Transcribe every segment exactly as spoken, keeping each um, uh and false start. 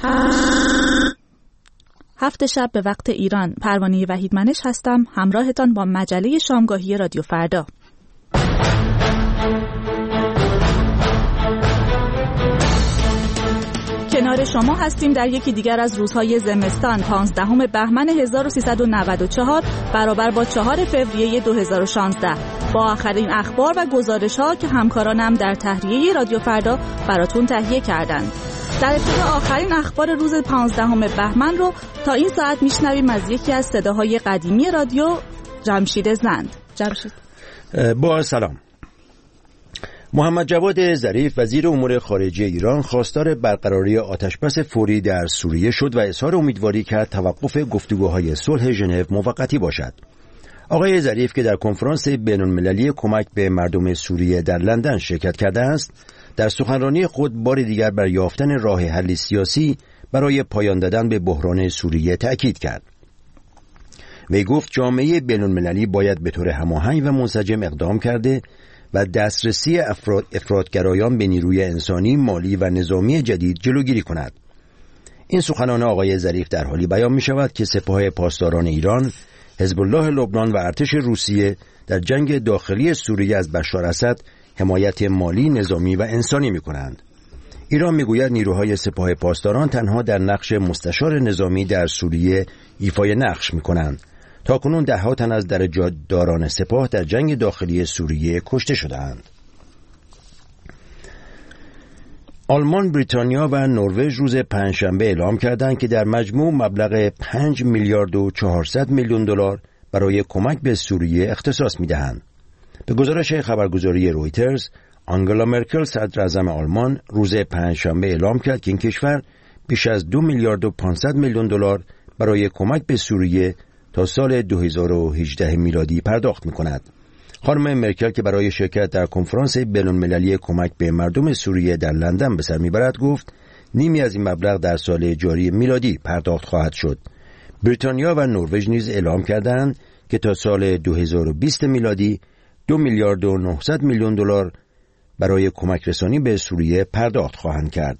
هفت شب به وقت ایران. پروانه وحیدمنش هستم، همراهتان با مجله شامگاهی رادیو فردا. کنار شما هستیم در یکی دیگر از روزهای زمستان. پانزدهم بهمن هزار و سیصد و نود و چهار برابر با چهارم فوریه دو هزار و شانزده با آخرین اخبار و گزارش‌ها که همکارانم در تهیه رادیو فردا براتون تهیه کردند. در ابتدا آخرین اخبار روز پانزدهم بهمن رو تا این ساعت میشنویم از یکی از صداهای قدیمی رادیو، جمشید زند. جمشید با سلام. محمد جواد ظریف وزیر امور خارجه ایران خواستار برقراری آتشبس فوری در سوریه شد و اظهار امیدواری کرد توقف گفتگوهای صلح ژنو موقتی باشد. آقای ظریف که در کنفرانس بین‌المللی کمک به مردم سوریه در لندن شرکت کرده است، در سخنرانی خود بار دیگر بر یافتن راه حل سیاسی برای پایان دادن به بحران سوریه تأکید کرد. وی گفت جامعه بین‌المللی باید به طور هماهنگ و منسجم اقدام کرده و دسترسی افراد افراطگرایان به نیروی انسانی، مالی و نظامی جدید جلوگیری کند. این سخنان آقای ظریف در حالی بیان می شود که سپاه پاسداران ایران، حزب الله لبنان و ارتش روسیه در جنگ داخلی سوریه از بشار اسد حمایت مالی، نظامی و انسانی می کنند. ایران می گوید نیروهای سپاه پاسداران تنها در نقش مستشار نظامی در سوریه ایفای نقش می کنند. تاکنون ده ها تن از درجات داران سپاه در جنگ داخلی سوریه کشته شدند. آلمان، بریتانیا و نروژ روز پنجشنبه اعلام کردند که در مجموع مبلغ پنج میلیارد و چهارصد میلیون دلار برای کمک به سوریه اختصاص می‌دهند. به گزارش خبرگزاری رویترز، آنگلا مرکل صدر اعظم آلمان روز پنجشنبه اعلام کرد که این کشور بیش از دو میلیارد و پانصد میلیون دلار برای کمک به سوریه تا سال دو هزار و هجده میلادی پرداخت می‌کند. خانم مرکل که برای شرکت در کنفرانس بین‌المللی کمک به مردم سوریه در لندن به سر می‌برد گفت نیمی از این مبلغ در سال جاری میلادی پرداخت خواهد شد. بریتانیا و نروژ نیز اعلام کردند که تا سال دو هزار و بیست میلادی دو میلیارد و نهصد میلیون دلار برای کمک رسانی به سوریه پرداخت خواهند کرد.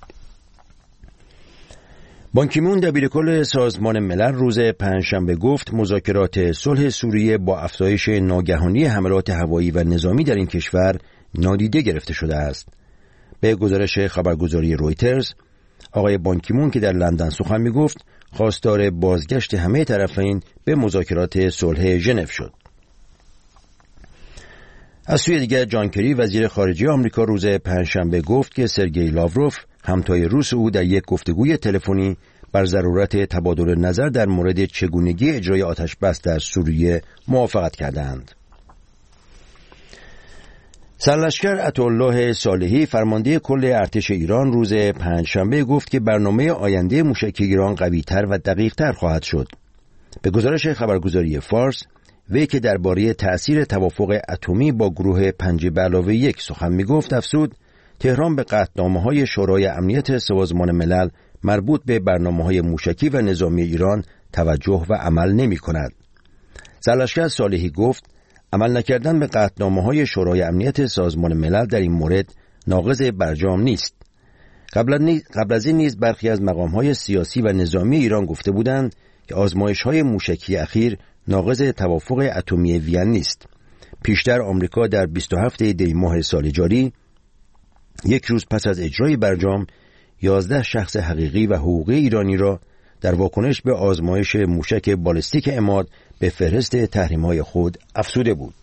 بان کی مون دبیرکل سازمان ملل روز پنجشنبه گفت مذاکرات صلح سوریه با افزایش ناگهانی حملات هوایی و نظامی در این کشور نادیده گرفته شده است. به گزارش خبرگزاری رویترز، آقای بان کی مون که در لندن سخن می‌گفت خواستار بازگشت همه طرفین به مذاکرات صلح ژنو شد. از سوی دیگر جان کری وزیر خارجه آمریکا روز پنجشنبه گفت که سرگئی لاوروف همتای روس او در یک گفتگوی تلفنی بر ضرورت تبادل نظر در مورد چگونگی اجرای آتشبس در سوریه موافقت کردند. سرلشکر عطاالله صالحی فرمانده کل ارتش ایران روز پنجشنبه گفت که برنامه آینده موشکی ایران قوی‌تر و دقیق‌تر خواهد شد. به گزارش خبرگزاری فارس، وی که درباره تأثیر توافق اتمی با گروه پنج به علاوه یک سخن می‌گفت افزود تهران به قطعنامه‌های شورای امنیت سازمان ملل مربوط به برنامه‌های موشکی و نظامی ایران توجه و عمل نمی‌کند. سرلشکر صالحی گفت عمل نکردن به قطعنامه‌های شورای امنیت سازمان ملل در این مورد ناقض برجام نیست. قبل از این نیز برخی از مقام‌های سیاسی و نظامی ایران گفته بودند که آزمایش‌های موشکی اخیر ناقض توافق اتمی وین نیست. پیشتر آمریکا در بیست و هفتم دی ماه سال جاری، یک روز پس از اجرای برجام، یازده شخص حقیقی و حقوقی ایرانی را در واکنش به آزمایش موشک بالستیک عماد به فهرست تحریم‌های خود افزوده بود.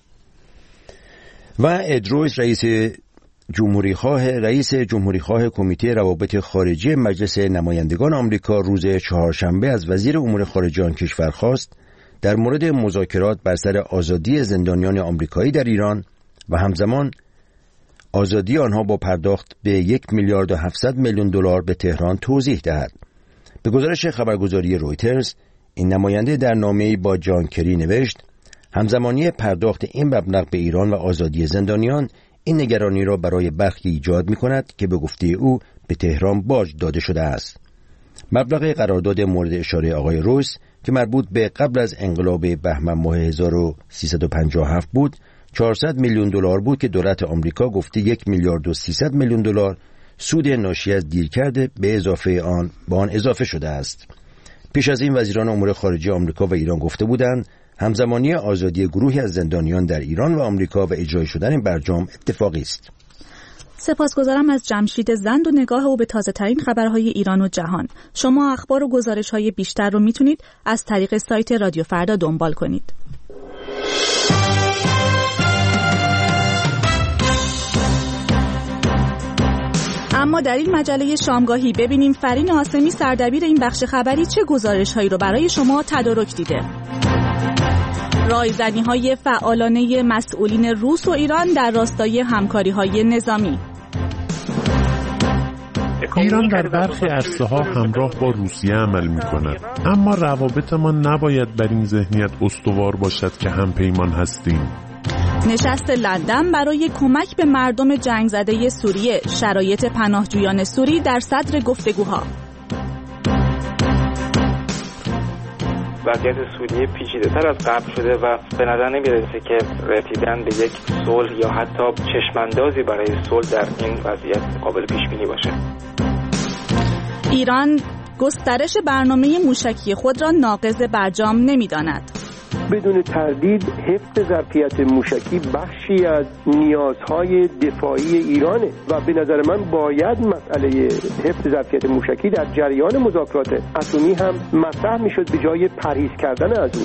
و اد رویس رئیس جمهوری‌خواه رئیس جمهوری‌خواه کمیته روابط خارجی مجلس نمایندگان آمریکا روز چهارشنبه از وزیر امور خارجه آن کشور خواست در مورد مذاکرات بر سر آزادی زندانیان آمریکایی در ایران و همزمان آزادی آنها با پرداخت به یک میلیارد و هفتصد میلیون دلار به تهران توضیح دهد. به گزارش خبرگزاری رویترز، این نماینده در نامه‌ای با جان کری نوشت همزمانی پرداخت این مبلغ به ایران و آزادی زندانیان این نگرانی را برای برخی ایجاد می‌کند که به گفته او به تهران باج داده شده است. مبلغ قرارداد مورد اشاره آقای رویس که مربوط به قبل از انقلاب بهمن ماه هزار و سیصد و پنجاه و هفت بود، چهارصد میلیون دلار بود که دولت آمریکا گفته یک میلیارد و سیصد میلیون دلار سود ناشی از دیرکرد به اضافه آن به آن اضافه شده است. پیش از این وزیران امور خارجه آمریکا و ایران گفته بودند همزمانی آزادی گروهی از زندانیان در ایران و آمریکا و اجرای شدن این برجام اتفاقی است. سپاسگزارم از جمشید زند و نگاه او به تازه ترین خبرهای ایران و جهان. شما اخبار و گزارش های بیشتر رو میتونید از طریق سایت رادیو فردا دنبال کنید. اما در این مجله شامگاهی ببینیم فرین آسمی سردبیر این بخش خبری چه گزارش هایی رو برای شما تدارک دیده. رایزنی های فعالانه مسئولین روس و ایران در راستای همکاری های نظامی. ایران در برخی عرصه‌ها همراه با روسیه عمل می‌کند، اما روابط ما نباید بر این ذهنیت استوار باشد که همپیمان هستیم. نشست لندن برای کمک به مردم جنگ زده سوریه، شرایط پناهجویان سوری در صدر گفتگوها. وضعیت سوریه پیچیده‌تر از قبل شده و به نظر نمی‌رسه که رسیدن به یک صلح یا حتی چشم‌اندازی برای صلح در این وضعیت قابل پیش‌بینی باشه. ایران گسترش برنامه موشکی خود را ناقض برجام نمی‌داند. بدون تردید حفظ ظرفیت موشکی بخشی از نیازهای دفاعی ایرانه و به نظر من باید مسئله حفظ ظرفیت موشکی در جریان مذاکرات اتمی هم مطرح میشد به جای پرهیز کردن از اون.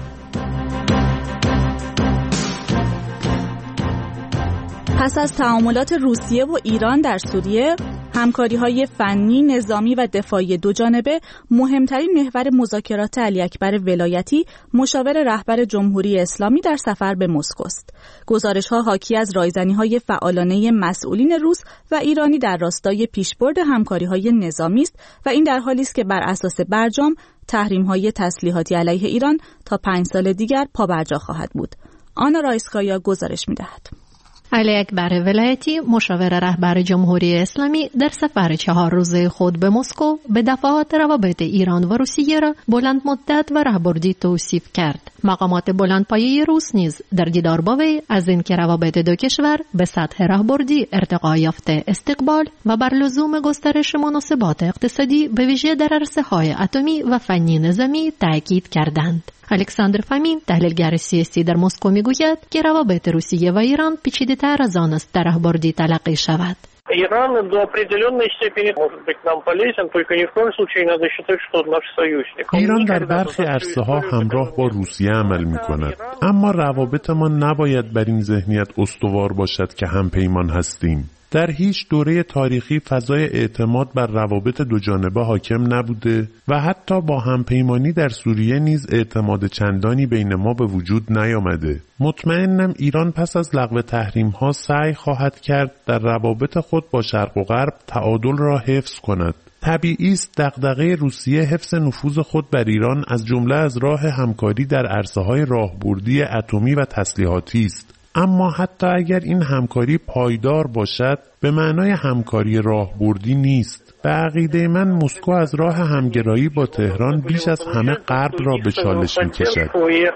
پس از تعاملات روسیه و ایران در سوریه، همکاری‌های فنی، نظامی و دفاعی دو جانبه مهمترین محور مذاکرات علی اکبر ولایتی، مشاور رهبر جمهوری اسلامی در سفر به مسکو است. گزارش‌ها حاکی از رایزنی‌های فعالانه مسئولین روس و ایرانی در راستای پیشبرد همکاری‌های نظامی است و این در حالی است که بر اساس برجام تحریم‌های تسلیحاتی علیه ایران تا پنج سال دیگر پابرجا خواهد بود. آنا رایسکایا گزارش می‌دهد. علی اکبر ولایتی، مشاور رهبر جمهوری اسلامی، در سفر چهار روزه خود به مسکو به دفعات روابط ایران و روسیه را بلند مدت و راهبردی توصیف کرد. مقامات بلندپایه روس نیز در دیدار با وی از اینکه روابط دو کشور به سطح راهبردی ارتقا یافته استقبال و بر لزوم گسترش مناسبات اقتصادی به ویژه در عرصه‌های اتمی و فنی نظامی تاکید کردند. الکساندر فامین، تحلیلگر سیاسی در مسکو، میگوید که روابط روسیه و ایران پیچیده‌تر از آن است در راهبردی تلقی شود. Иран до определенной степени может быть нам полезен, только ни в коем случае не надо считать, что он наш союзник. ایران در برخی عرصه‌ها همراه با روسیه عمل می‌کند، اما روابط ما نباید بر این ذهنیت استوار باشد که همپیمان هستیم. در هیچ دوره تاریخی فضای اعتماد بر روابط دو جانبه حاکم نبوده و حتی با همپیمانی در سوریه نیز اعتماد چندانی بین ما به وجود نیامده. مطمئنم ایران پس از لغو تحریم‌ها سعی خواهد کرد در روابط خود با شرق و غرب تعادل را حفظ کند. طبیعی است دغدغه روسیه حفظ نفوذ خود بر ایران از جمله از راه همکاری در عرصه‌های راهبردی اتمی و تسلیحاتی است. اما حتی اگر این همکاری پایدار باشد به معنای همکاری راهبردی نیست. به عقیده من مسکو از راه همگرایی با تهران بیش از همه غرب را به چالش می‌کشد.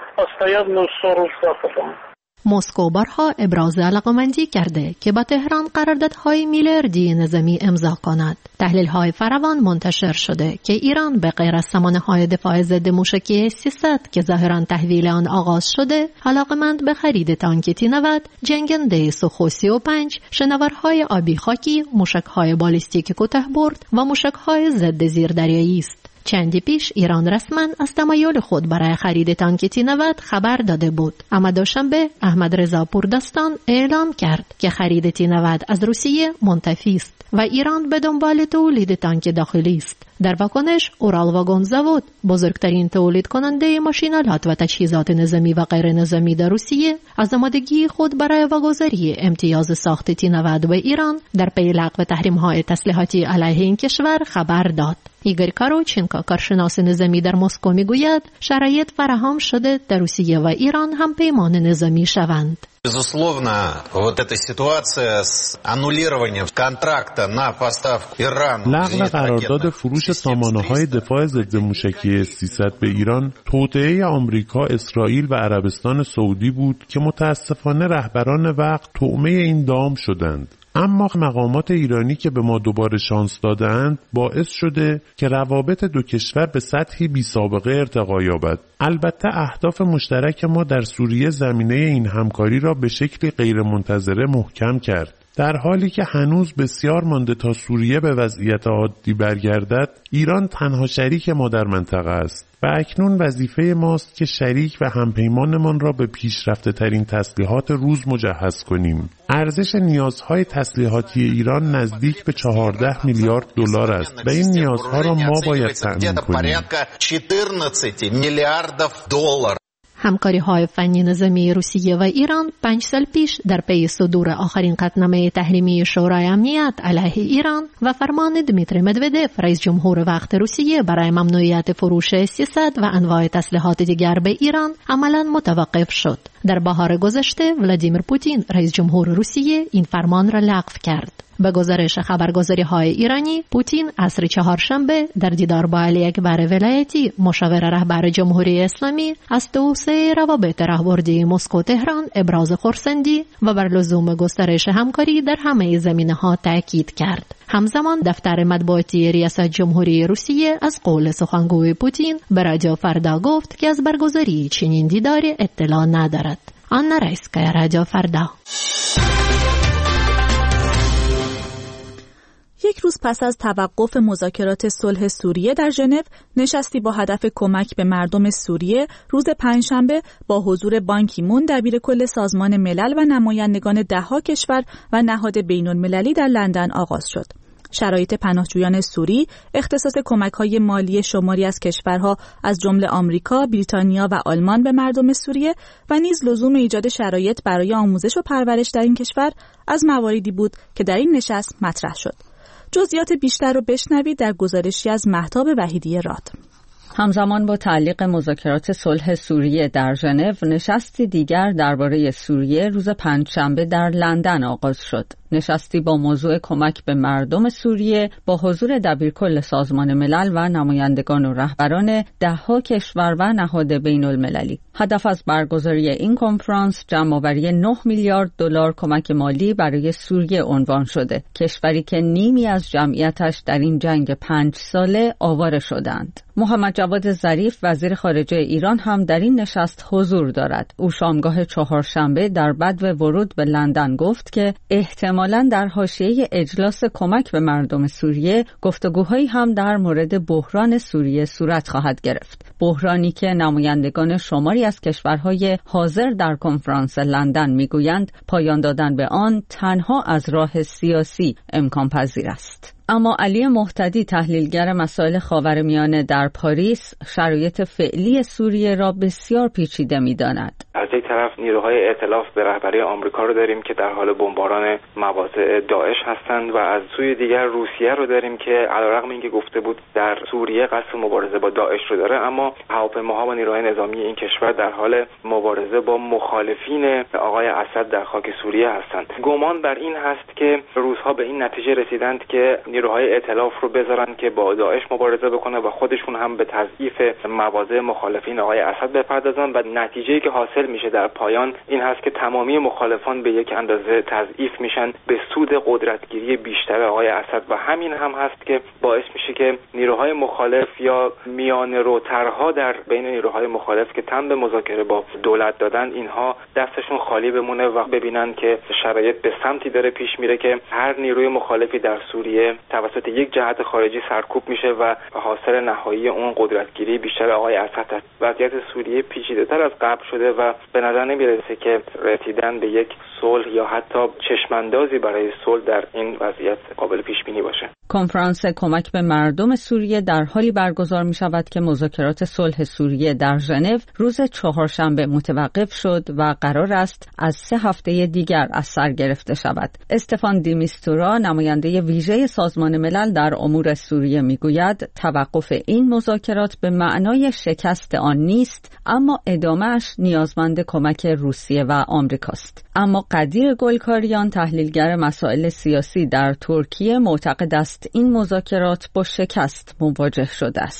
مسکو بارها ابراز علاقه‌مندی کرده که با تهران قراردادهای میلیاردی نظامی امضا کند. تحلیل‌های فراوان منتشر شده که ایران به غیر از سامانه‌های دفاع ضد موشکی سیصد که ظاهراً تحویل آن آغاز شده، علاقه‌مند به خرید تانک تی نود، جنگنده سوخو سی و پنج، شناورهای آبی خاکی، موشک‌های بالیستیک کوتاه‌برد و موشک‌های ضد زیردریایی است. چندی پیش ایران رسما از تمایل خود برای خرید تانک تی نود خبر داده بود، اما دوشنبه احمد رضا پوردستان اعلام کرد که خرید تی نود از روسیه منتفی است و ایران به دنبال تولید تانک داخلی است. در واکنش اورال واگن زاود، بزرگترین تولید کننده ماشینالات و تجهیزات نظامی و غیر نظامی در روسیه، از آمادگی خود برای واگذاری امتیاز ساخت تی نود به ایران در پی لغو تحریم‌های تسلیحاتی علیه این کشور خبر داد. ایگور کاروچنکو، کارشناس نظامی در مسکو، میگوید شرایط فراهم شده در روسیه و ایران هم پیمان نظامی شوند. Безусловно, вот эта ситуация с аннулированием контракта на поставку Ирану. لغو قرارداد فروش سامانه‌های دفاع ضد موشکی سیصد به ایران توطئه آمریکا، اسرائیل و عربستان سعودی بود که متاسفانه رهبران وقت طعمه این دام شدند. اما مقامات ایرانی که به ما دوباره شانس دادند باعث شده که روابط دو کشور به سطحی بی سابقه ارتقا یابد. البته اهداف مشترک ما در سوریه زمینه این همکاری را به شکلی غیرمنتظره محکم کرد. در حالی که هنوز بسیار مانده تا سوریه به وضعیت عادی برگردد، ایران تنها شریک ما در منطقه است و اکنون وظیفه ماست که شریک و همپیمانمان را به پیشرفته ترین تسلیحات روز مجهز کنیم. ارزش نیازهای تسلیحاتی ایران نزدیک به چهارده میلیارد دلار است و این نیازها را ما باید تأمین کنیم. همکاری های فنی نظامی روسیه و ایران پنج سال پیش در پی صدور آخرین قطعنامه تحریمی شورای امنیت علیه ایران و فرمان دمیتری مدودف رئیس جمهور وقت روسیه برای ممنوعیت فروش سیصد و انواع تسلیحات دیگر به ایران عملاً متوقف شد. در بهار گذشته ولادیمیر پوتین رئیس جمهور روسیه این فرمان را لغو کرد. به گزارش خبرگزاری های ایرانی، پوتین عصر چهارشنبه در دیدار با علی اکبر ولایتی مشاور رهبر جمهوری اسلامی از توسعه روابط راهبردی مسکو تهران ابراز خرسندی و بر لزوم گسترش همکاری در همه زمینه‌ها تاکید کرد. همزمان دفتر مطبوعاتی ریاست جمهوری روسیه از قول سخنگوی پوتین به رادیو فردا گفت که از برگزاری چنین دیداری اطلاع ندارد. آنا رایسکایا، رادیو فردا. یک روز پس از توقف مذاکرات صلح سوریه در ژنو، نشستی با هدف کمک به مردم سوریه روز پنجشنبه با حضور بان کی مون دبیرکل سازمان ملل و نمایندگان ده‌ها کشور و نهاد بین‌المللی در لندن آغاز شد. شرایط پناهجویان سوری، اختصاص کمک‌های مالی شماری از کشورها از جمله آمریکا، بریتانیا و آلمان به مردم سوریه و نیز لزوم ایجاد شرایط برای آموزش و پرورش در این کشور از مواردی بود که در این نشست مطرح شد. جزئیات بیشتر رو بشنوید در گزارشی از مهتاب وحیدی راد. همزمان با تعلیق مذاکرات صلح سوریه در ژنو، نشستی دیگر درباره سوریه روز پنجشنبه در لندن آغاز شد. نشستی با موضوع کمک به مردم سوریه با حضور دبیرکل سازمان ملل و نمایندگان و رهبران ده‌ها کشور و نهاد بین‌المللی. هدف از برگزاری این کنفرانس جمع‌آوری نه میلیارد دلار کمک مالی برای سوریه عنوان شده، کشوری که نیمی از جمعیتش در این جنگ پنج ساله آواره شدند. محمد جواد ظریف وزیر خارجه ایران هم در این نشست حضور دارد. او شامگاه چهارشنبه در بدو ورود به لندن گفت که احتمالاً در حاشیه اجلاس کمک به مردم سوریه گفتگوهایی هم در مورد بحران سوریه صورت خواهد گرفت. بحرانی که نمایندگان شماری از کشورهای حاضر در کنفرانس لندن میگویند پایان دادن به آن تنها از راه سیاسی امکان پذیر است. اما علی مهتدی، تحلیلگر مسائل خاورمیانه در پاریس، شرایط فعلی سوریه را بسیار پیچیده می‌داند. از یک طرف نیروهای ائتلاف به رهبری آمریکا رو داریم که در حال بمباران مواضع داعش هستند و از سوی دیگر روسیه رو داریم که علیرغم اینکه گفته بود در سوریه قصد مبارزه با داعش رو داره، اما هواپیماها و نیروهای نظامی این کشور در حال مبارزه با مخالفین آقای اسد در خاک سوریه هستند. گمان بر این هست که روس‌ها به این نتیجه رسیدند که نیروهای ائتلاف رو بذارن که با داعش مبارزه بکنه و خودشون هم به تضعیف مواضع مخالفین آقای اسد بپردازن و نتیجه‌ای که حاصل میشه در پایان این هست که تمامی مخالفان به یک اندازه تضعیف میشن به سود قدرتگیری بیشتر آقای اسد و همین هم هست که باعث میشه که نیروهای مخالف یا میان روترها در بین نیروهای مخالف که تن به مذاکره با دولت دادن اینها دستشون خالی بمونه و ببینن که شرایط به سمتی داره پیش میره که هر نیروی مخالفی در سوریه توسط یک جهت خارجی سرکوب میشه و حاصل نهایی اون قدرتگیری بیشتر آقای اسد است. وضعیت سوریه پیچیده‌تر از قبل شده و به نظر نمیرسه که رسیدن به یک صلح یا حتی چشماندازی برای صلح در این وضعیت قابل پیش بینی باشه. کنفرانس کمک به مردم سوریه در حالی برگزار می شود که مذاکرات صلح سوریه در ژنو روز چهارشنبه متوقف شد و قرار است از سه هفته دیگر از سر گرفته شود. استفان دیمیستورا، نماینده ویژه سازمان ملل در امور سوریه، می گوید توقف این مذاکرات به معنای شکست آن نیست، اما ادامهش نیازمند کمک روسیه و آمریکاست. اما قدیر گلکاریان، تحلیلگر مسائل سیاسی در ترکیه، معتقد است این مذاکرات با شکست مواجه شده است.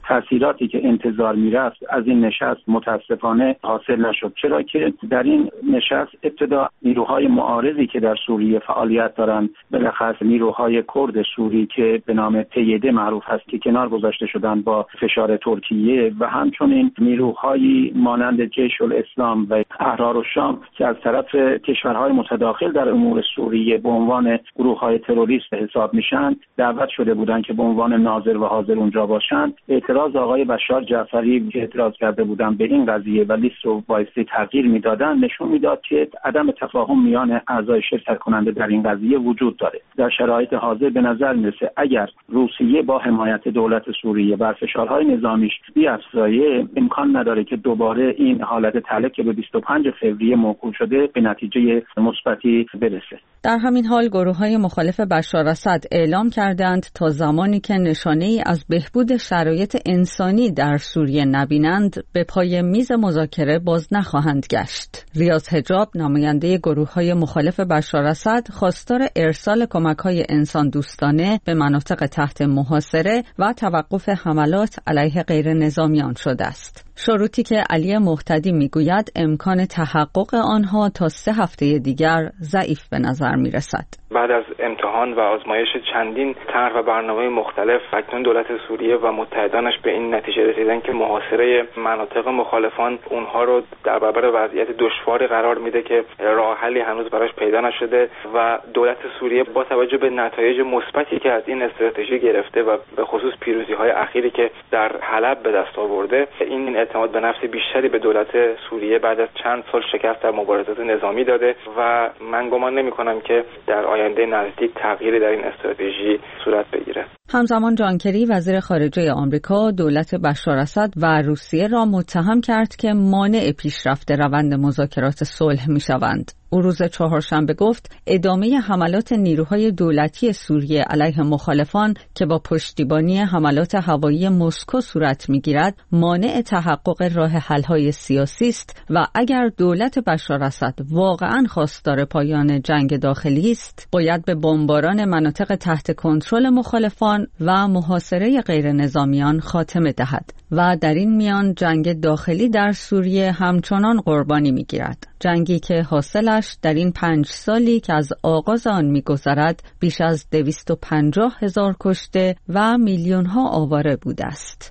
تأثیراتی که انتظار میرفت از این نشست متاسفانه حاصل نشد، چرا که در این نشست ابتدا نیروهای معارضی که در سوریه فعالیت دارند، بالاخص نیروهای کرد سوری که به نام پیده معروف هست که کنار گذاشته شدند با فشار ترکیه و همچنین نیروهایی مانند جیش الاسلام و احرار الشام که از طرف کشورهای متداخل در امور سوریه به عنوان گروه‌های تروریست حساب میشن دعوت شده بودند که به عنوان ناظر و حاضر اونجا باشند. اعتراض آقای بشار جعفری که اعتراض کرده بودند به این قضیه و لیست رو بایستی تغییر میدادن نشون میداد که عدم تفاهم میان اعضای شرکت کننده در این قضیه وجود داره. در شرایط حاضر به نظر میرسه اگر روسیه با حمایت دولت سوریه بر فشارهای نظامیش بیافزایه امکان نداره که دوباره این حالت طلب که به بیست و پنج فوریه موکول شده به نتیجه مثبتی برسه. در همین حال گروه‌های مخالف بشار اسد اعلام کردند تا زمانی که نشانه‌ای از بهبود شرایط انسانی در سوریه نبینند به پای میز مذاکره باز نخواهند گشت. ریاض حجاب نماینده گروه‌های مخالف بشار اسد خواستار ارسال کمک‌های انسان دوستانه به مناطق تحت محاصره و توقف حملات علیه غیر نظامیان شده است. شروطی که علی مهتدی میگوید امکان تحقق آنها تا سه هفته دیگر ضعیف به نظر میرسد. بعد از امتحان و آزمایش چندین طرح و برنامه مختلف اکنون دولت سوریه و متحدانش به این نتیجه رسیدن که محاصره مناطق مخالفان اونها رو در برابر وضعیت دشواری قرار میده که راه حلی هنوز براش پیدا نشده و دولت سوریه با توجه به نتایج مثبتی که از این استراتژی گرفته و به خصوص پیروزی‌های اخیری که در حلب به دست آورده این اعتماد به نفس بیشتری به دولت سوریه بعد از چند سال شکست در مبارزات نظامی داده و من گمان نمی‌کنم که در آینده نزدیک تغییری در این استراتژی صورت بگیره. همزمان جان کری وزیر خارجه آمریکا دولت بشار اسد و روسیه را متهم کرد که مانع پیشرفت روند مذاکرات صلح می‌شوند. او روز چهارشنبه گفت ادامه حملات نیروهای دولتی سوریه علیه مخالفان که با پشتیبانی حملات هوایی مسکو صورت می‌گیرد مانع تحقق راه حل‌های سیاسی است و اگر دولت بشار اسد واقعاً خواستار پایان جنگ داخلی است باید به بمباران مناطق تحت کنترل مخالفان و محاصره غیر نظامیان خاتمه دهد و در این میان جنگ داخلی در سوریه همچنان قربانی می‌گیرد. جنگی که حاصلش در این پنج سالی که از آغاز آن می‌گذرد بیش از دویست و پنجاه هزار کشته و میلیون‌ها آواره بوده است.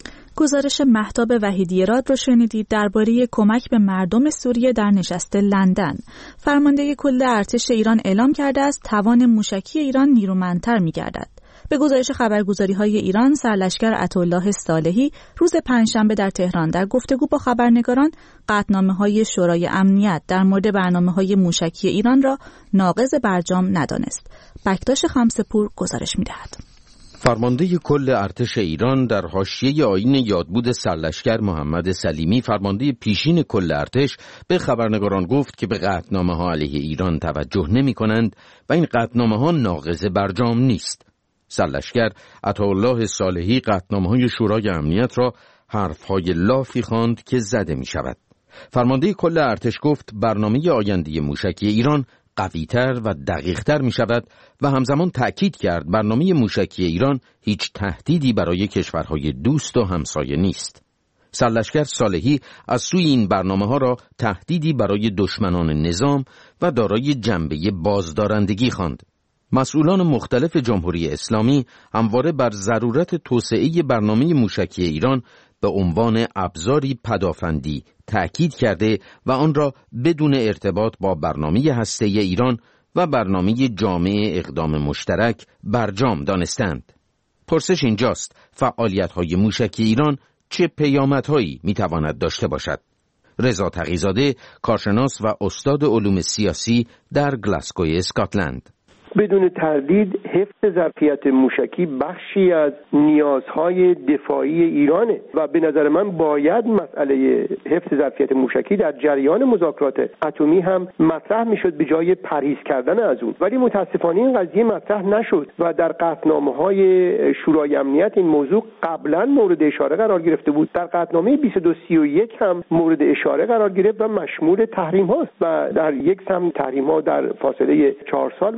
گزارش مهتاب وحیدی‌راد رو شنیدید درباره کمک به مردم سوریه در نشست لندن. فرمانده کل ارتش ایران اعلام کرده است توان موشکی ایران نیرومندتر می‌گردد. به گزارش خبرگزاری‌های ایران، سرلشکر عطاالله صالحی روز پنجشنبه در تهران در گفتگو با خبرنگاران قطعنامه‌های شورای امنیت در مورد برنامه‌های موشکی ایران را ناقض برجام ندانست. بکتاش خمسه‌پور گزارش می‌دهد. فرمانده کل ارتش ایران در حاشیه آیین یادبود سرلشکر محمد سلیمی فرمانده پیشین کل ارتش به خبرنگاران گفت که به قطعنامه‌ها علیه ایران توجه نمی‌کنند و این قطعنامه‌ها ناقض برجام نیست. سرلشکر عطاالله صالحی قطعنامه‌های شورای امنیت را حرف‌های لافی خواند که زده می‌شود. فرمانده کل ارتش گفت برنامه آینده موشکی ایران قوی‌تر و دقیق‌تر می‌شود و همزمان تأکید کرد برنامه موشکی ایران هیچ تهدیدی برای کشورهای دوست و همسایه نیست. سرلشکر صالحی از سوی این برنامه‌ها را تهدیدی برای دشمنان نظام و دارای جنبه بازدارندگی خواند. مسئولان مختلف جمهوری اسلامی همواره بر ضرورت توسعه برنامه موشکی ایران به عنوان ابزاری پدافندی تأکید کرده و آن را بدون ارتباط با برنامه هسته‌ای ایران و برنامه جامع اقدام مشترک برجام دانستند. پرسش اینجاست فعالیت‌های موشکی ایران چه پیامدهایی می‌تواند داشته باشد؟ رضا تقی‌زاده، کارشناس و استاد علوم سیاسی در گلاسگو اسکاتلند: بدون تردید حفظ ظرفیت موشکی بخشی از نیازهای دفاعی ایرانه و به نظر من باید مسئله حفظ ظرفیت موشکی در جریان مذاکرات اتمی هم مطرح میشد به جای پرهیز کردن از اون، ولی متاسفانه این قضیه مطرح نشد و در قطعنامه‌های شورای امنیت این موضوع قبلا مورد اشاره قرار گرفته بود. در قطعنامه بیست و دو سی و یک هم مورد اشاره قرار گرفت و مشمول تحریم هاست و در یک سم تحریم ها در فاصله چهار سال و در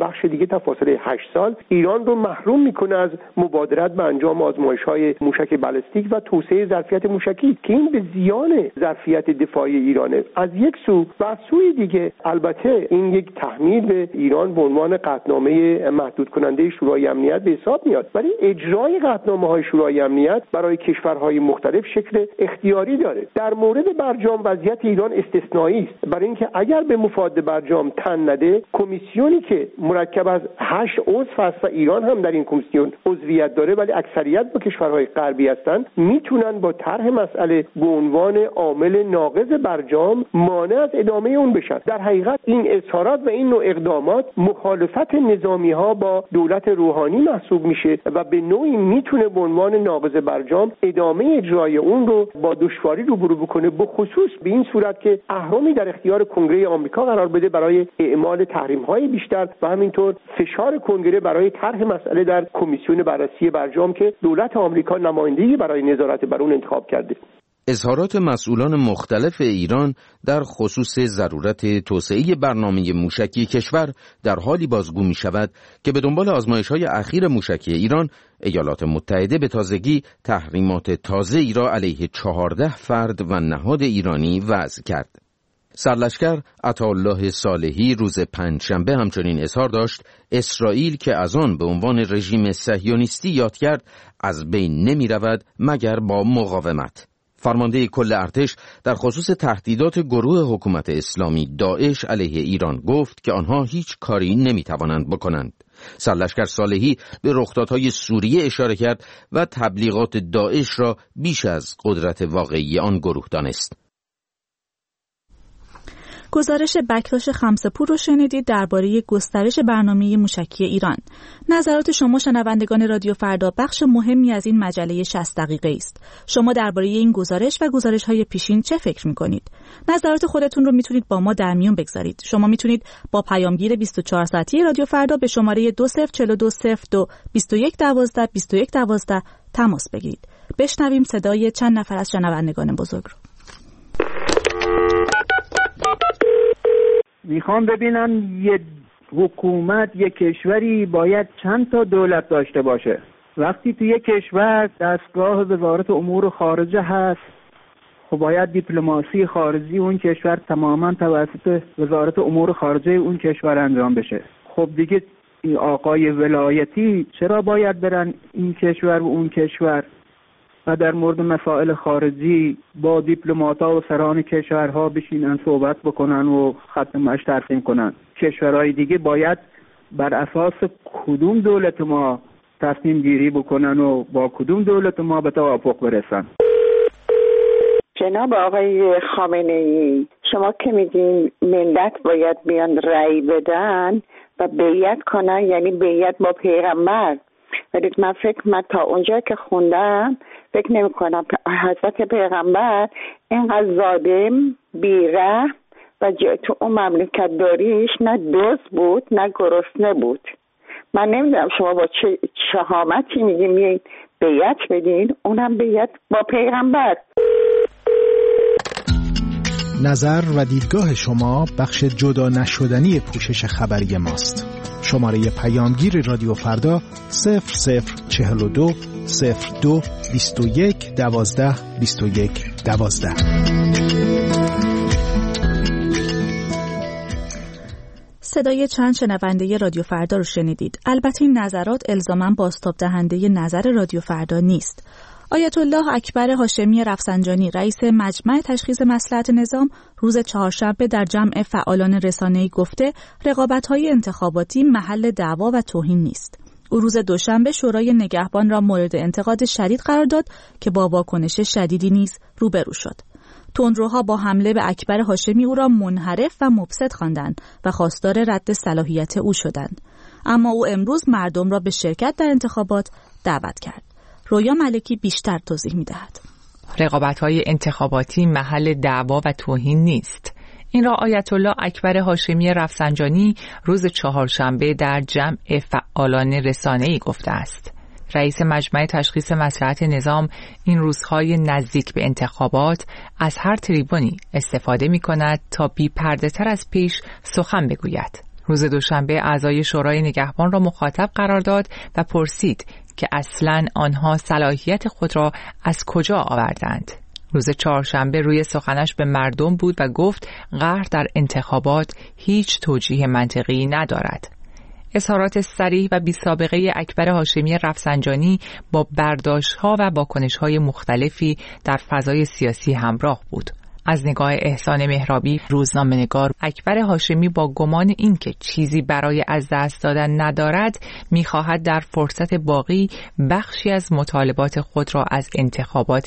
بخش دیگه تا فاصله هشت سال ایران رو محروم میکنه از مبادرت به انجام آزمایش‌های موشک بالستیک و توسعه ظرفیت موشکی که این به زیان ظرفیت دفاعی ایرانه از یک سو، و از سوی دیگه البته این یک تحمیل به ایران به عنوان قطعنامه محدود کننده شورای امنیت به حساب میاد، ولی اجرای قطعنامه‌های شورای امنیت برای کشورهای مختلف شکل اختیاری داره. در مورد برجام وضعیت ایران استثنایی است، برای اینکه اگر به مفاد برجام تن نده، کمیسیونی که مرکب از هشت عضو است و ایران هم در این کمیسیون عضویت داره ولی اکثریت با کشورهای غربی هستند، میتونن با طرح مسئله به عنوان عامل ناقض برجام مانع از ادامه اون بشن. در حقیقت این اظهارات و این نوع اقدامات مخالفت نظامی ها با دولت روحانی محسوب میشه و به نوعی میتونه به عنوان ناقض برجام ادامه اجرای اون رو با دشواری روبرو بکنه، به خصوص به این صورت که اهرمی در اختیار کنگره آمریکا قرار بده برای اعمال تحریم‌های بیشتر و همینطور فشار کنگره برای طرح مسئله در کمیسیون بررسی برجام که دولت آمریکا نمایندگی برای نظارت بر اون انتخاب کرده. اظهارات مسئولان مختلف ایران در خصوص ضرورت توسعه برنامه موشکی کشور در حالی بازگو می شود که به دنبال آزمایش‌های اخیر موشکی ایران، ایالات متحده به تازگی تحریمات تازه‌ای را علیه چهارده فرد و نهاد ایرانی وضع کرد. سرلشکر عطاالله صالحی روز پنجشنبه همچنین اظهار داشت اسرائیل که از آن به عنوان رژیم صهیونیستی یاد کرد از بین نمی رود مگر با مقاومت. فرمانده کل ارتش در خصوص تهدیدات گروه حکومت اسلامی داعش علیه ایران گفت که آنها هیچ کاری نمی توانند بکنند. سرلشکر صالحی به رخدادهای سوریه اشاره کرد و تبلیغات داعش را بیش از قدرت واقعی آن گروه دانست. گزارش بکتاش خمسه‌پور رو شنیدید درباره گسترش برنامه موشکی ایران. نظرات شما شنوندگان رادیو فردا بخش مهمی از این مجله شصت دقیقه است. شما درباره این گزارش و گزارش‌های پیشین چه فکر می‌کنید؟ نظرات خودتون رو میتونید با ما در میون بگذارید. شما میتونید با پیامگیر بیست و چهار ساعتی رادیو فردا به شماره دو صفر چهار دو صفر دو بیست و یک دوازده بیست و یک دوازده تماس بگیرید. بشنویم صدای چند نفر از شنوندگان بزرگ رو. میخوام ببینم یه حکومت، یه کشوری باید چند تا دولت داشته باشه. وقتی تو یه کشور دستگاه وزارت امور خارجه هست، خب باید دیپلماسی خارجی اون کشور تماما توسط وزارت امور خارجه اون کشور انجام بشه. خب دیگه این آقای ولایتی چرا باید برن این کشور و اون کشور و در مورد مسائل خارجی با دیپلمات‌ها و سران کشورها بشینن صحبت بکنن و خط مشی ترسیم کنن؟ کشورهای دیگه باید بر اساس کدوم دولت ما تصمیم گیری بکنن و با کدوم دولت ما به توافق برسن. جناب آقای خامنه‌ای، شما که میگین ملت باید بیان رأی بدن و بیعت کنن، یعنی بیعت با پیغمبر، ولی من فکر من تا اونجا که خوندم فکر نمی کنم حضرت پیغمبر اینقدر ظالم بیره و تو اون مملکت داریش نه دزد بود نه گرسنه بود. من نمیدونم شما با چه شهامتی میگیم میگین بیعت بدین، اونم بیعت با پیغمبر. نظر و دیدگاه شما بخش جدا نشدنی پوشش خبری ماست. شماره پیامگیر رادیو فردا صفر صفر چهل و دو صفر دو بیست و یک دوازده بیست و یک دوازده. صدای چند شنونده رادیو فردا رو شنیدید. البته این نظرات الزاماً بازتاب دهنده نظر رادیو فردا نیست. آیت الله اکبر هاشمی رفسنجانی رئیس مجمع تشخیص مصلحت نظام روز چهارشنبه در جمع فعالان رسانه‌ای گفته رقابت‌های انتخاباتی محل دعوا و توهین نیست. او روز دوشنبه شورای نگهبان را مورد انتقاد شدید قرار داد که با واکنش شدیدی نیز روبرو شد. تندروها با حمله به اکبر هاشمی او را منحرف و مفسد خواندند و خواستار رد صلاحیت او شدند. اما او امروز مردم را به شرکت در انتخابات دعوت کرد. رویا ملکی بیشتر توضیح می‌دهد. رقابت‌های انتخاباتی محل دعوا و توهین نیست. این را آیت الله اکبر هاشمی رفسنجانی روز چهارشنبه در جمع فعالان رسانه‌ای گفته است. رئیس مجمع تشخیص مصلحت نظام این روزهای نزدیک به انتخابات از هر تریبونی استفاده می‌کند تا بی پرده تر از پیش سخن بگوید. روز دوشنبه اعضای شورای نگهبان را مخاطب قرار داد و پرسید که اصلاً آنها صلاحیت خود را از کجا آوردند. روز چهارشنبه روی سخنش به مردم بود و گفت قهر در انتخابات هیچ توجیه منطقی ندارد. اظهارات صریح و بی سابقه اکبر هاشمی رفسنجانی با برداشت‌ها و واکنش‌های مختلفی در فضای سیاسی همراه بود. از نگاه احسان مهرابی روزنامه‌نگار، اکبر هاشمی با گمان اینکه چیزی برای از دست دادن ندارد می‌خواهد در فرصت باقی بخشی از مطالبات خود را از انتخابات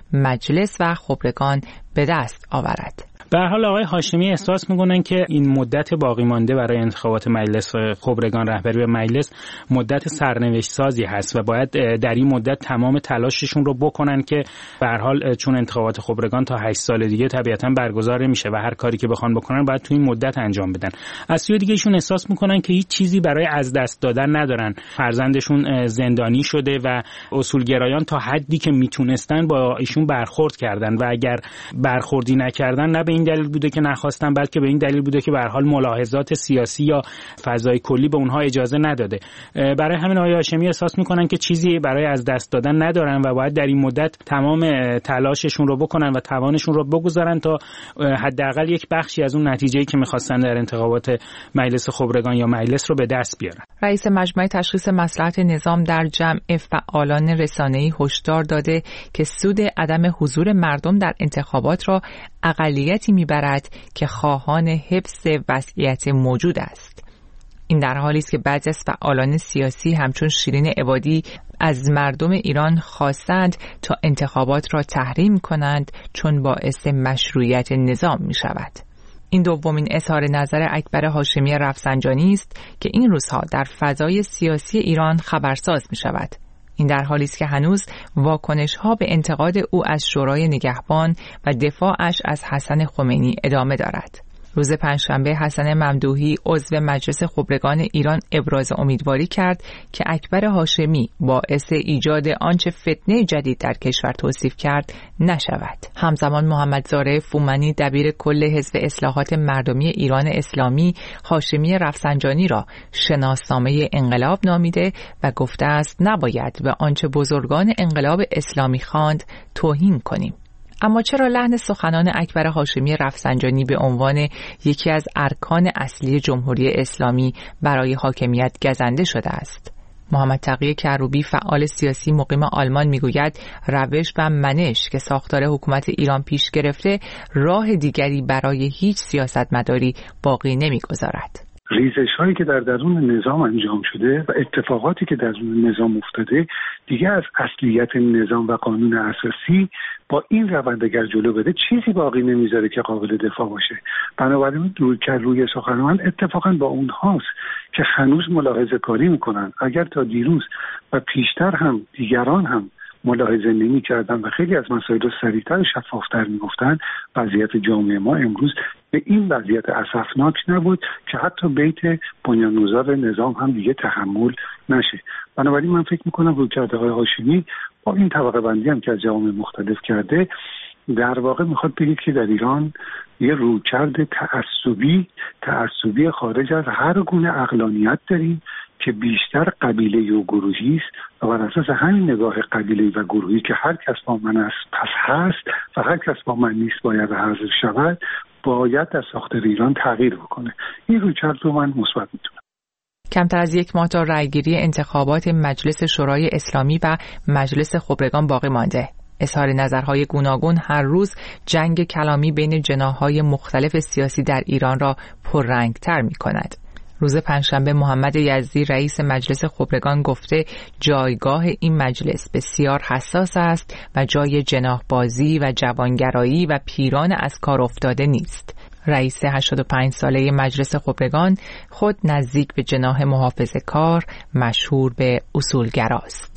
مجلس و خبرگان به دست آورد. به هر حال آقای هاشمی احساس می‌کنن که این مدت باقی مانده برای انتخابات مجلس خبرگان رهبری به مجلس مدت سرنوشت سازی هست و باید در این مدت تمام تلاششون رو بکنن که به هر حال چون انتخابات خبرگان تا هشت سال دیگه طبیعتاً برگزار میشه و هر کاری که بخوان بکنن باید تو این مدت انجام بدن. از سوی دیگه ایشون احساس می‌کنن که هیچ چیزی برای از دست دادن ندارن. فرزندشون زندانی شده و اصولگرایان تا حدی که میتونستن با ایشون برخورد کردن و اگر برخوردی نکردن نه به این دلیل بوده که نخواستن بلکه به این دلیل بوده که به هر حال ملاحظات سیاسی یا فضای کلی به اونها اجازه نداده. برای همین آقای هاشمی احساس میکنن که چیزی برای از دست دادن ندارن و باید در این مدت تمام تلاششون رو بکنن و توانشون رو بگذارن تا حداقل یک بخشی از اون نتیجه‌ای که میخواستن در انتخابات مجلس خبرگان یا مجلس رو به دست بیارن. رئیس مجمع تشخیص مصلحت نظام در جمع فعالان رسانه‌ای هشدار داده که سود عدم حضور مردم در انتخابات را اقلیتی میبرد که خواهان حفظ وضعیت موجود است. این در حالی است که بعضی از فعالان سیاسی همچون شیرین عبادی از مردم ایران خواستند تا انتخابات را تحریم کنند چون باعث مشروعیت نظام می شود. این دومین اظهار نظر اکبر هاشمی رفسنجانی است که این روزها در فضای سیاسی ایران خبرساز می شود. این در حالی است که هنوز واکنش‌ها به انتقاد او از شورای نگهبان و دفاعش از حسن خمینی ادامه دارد. روز پنجشنبه حسن ممدوحی عضو مجلس خبرگان ایران ابراز امیدواری کرد که اکبر هاشمی باعث ایجاد آنچه فتنه جدید در کشور توصیف کرد نشود. همزمان محمد زارع فومنی دبیر کل حزب اصلاحات مردمی ایران اسلامی هاشمی رفسنجانی را شناسنامه انقلاب نامیده و گفته است نباید به آنچه بزرگان انقلاب اسلامی خواند توهین کنیم. اما چرا لحن سخنان اکبر هاشمی رفسنجانی به عنوان یکی از ارکان اصلی جمهوری اسلامی برای حاکمیت گزنده شده است؟ محمد تقی کروبی فعال سیاسی مقیم آلمان میگوید روش و منش که ساختار حکومت ایران پیش گرفته راه دیگری برای هیچ سیاستمداری باقی نمیگذارد. ریزش هایی که در درون نظام انجام شده و اتفاقاتی که در درون نظام افتاده دیگه از اصلیت نظام و قانون اساسی با این روند اگر جلو بده چیزی باقی نمیذاره که قابل دفاع باشه. بنابراین روی که روی سخن من اتفاقا با اونهاست که هنوز ملاحظه کاری میکنن. اگر تا دیروز و پیشتر هم دیگران هم ملاحظه نمی کردن و خیلی از مسائل رو سریعتر و شفافتر می گفتن، وضعیت جامعه ما امروز به این وضعیت اسفناک نبود که حتی بیت بنیانگذار نظام هم دیگه تحمل نشه. بنابراین من فکر میکنم رویکرد آقای هاشمی با این طبقه بندی هم که از جوامع مختلف کرده در واقع میخواد بگید که در ایران یه رویکرد تعصبی تعصبی خارج از هر گونه عقلانیت داریم که بیشتر قبیله و گروهی است و بر اساس همین نگاه قبیله و گروهی که هر کس با من است پس هست و هر کس با من نیست باید حذف شود باید در ساختار ایران تغییر بکنه. این رویکرد رو من مثبت میتونم. کمتر از یک ماه تا رأیگیری انتخابات مجلس شورای اسلامی و مجلس خبرگان باقی مانده. اظهار نظرهای گوناگون هر روز جنگ کلامی بین جناح‌های مختلف سیاسی در ایران را پررنگ‌تر می‌کند. روز پنجشنبه محمد یزدی رئیس مجلس خبرگان گفته جایگاه این مجلس بسیار حساس است و جای جناح‌بازی و جوانگرایی و پیران از کار افتاده نیست. رئیس هشتاد و پنج ساله مجلس خبرگان خود نزدیک به جناح محافظه‌کار مشهور به اصولگراست.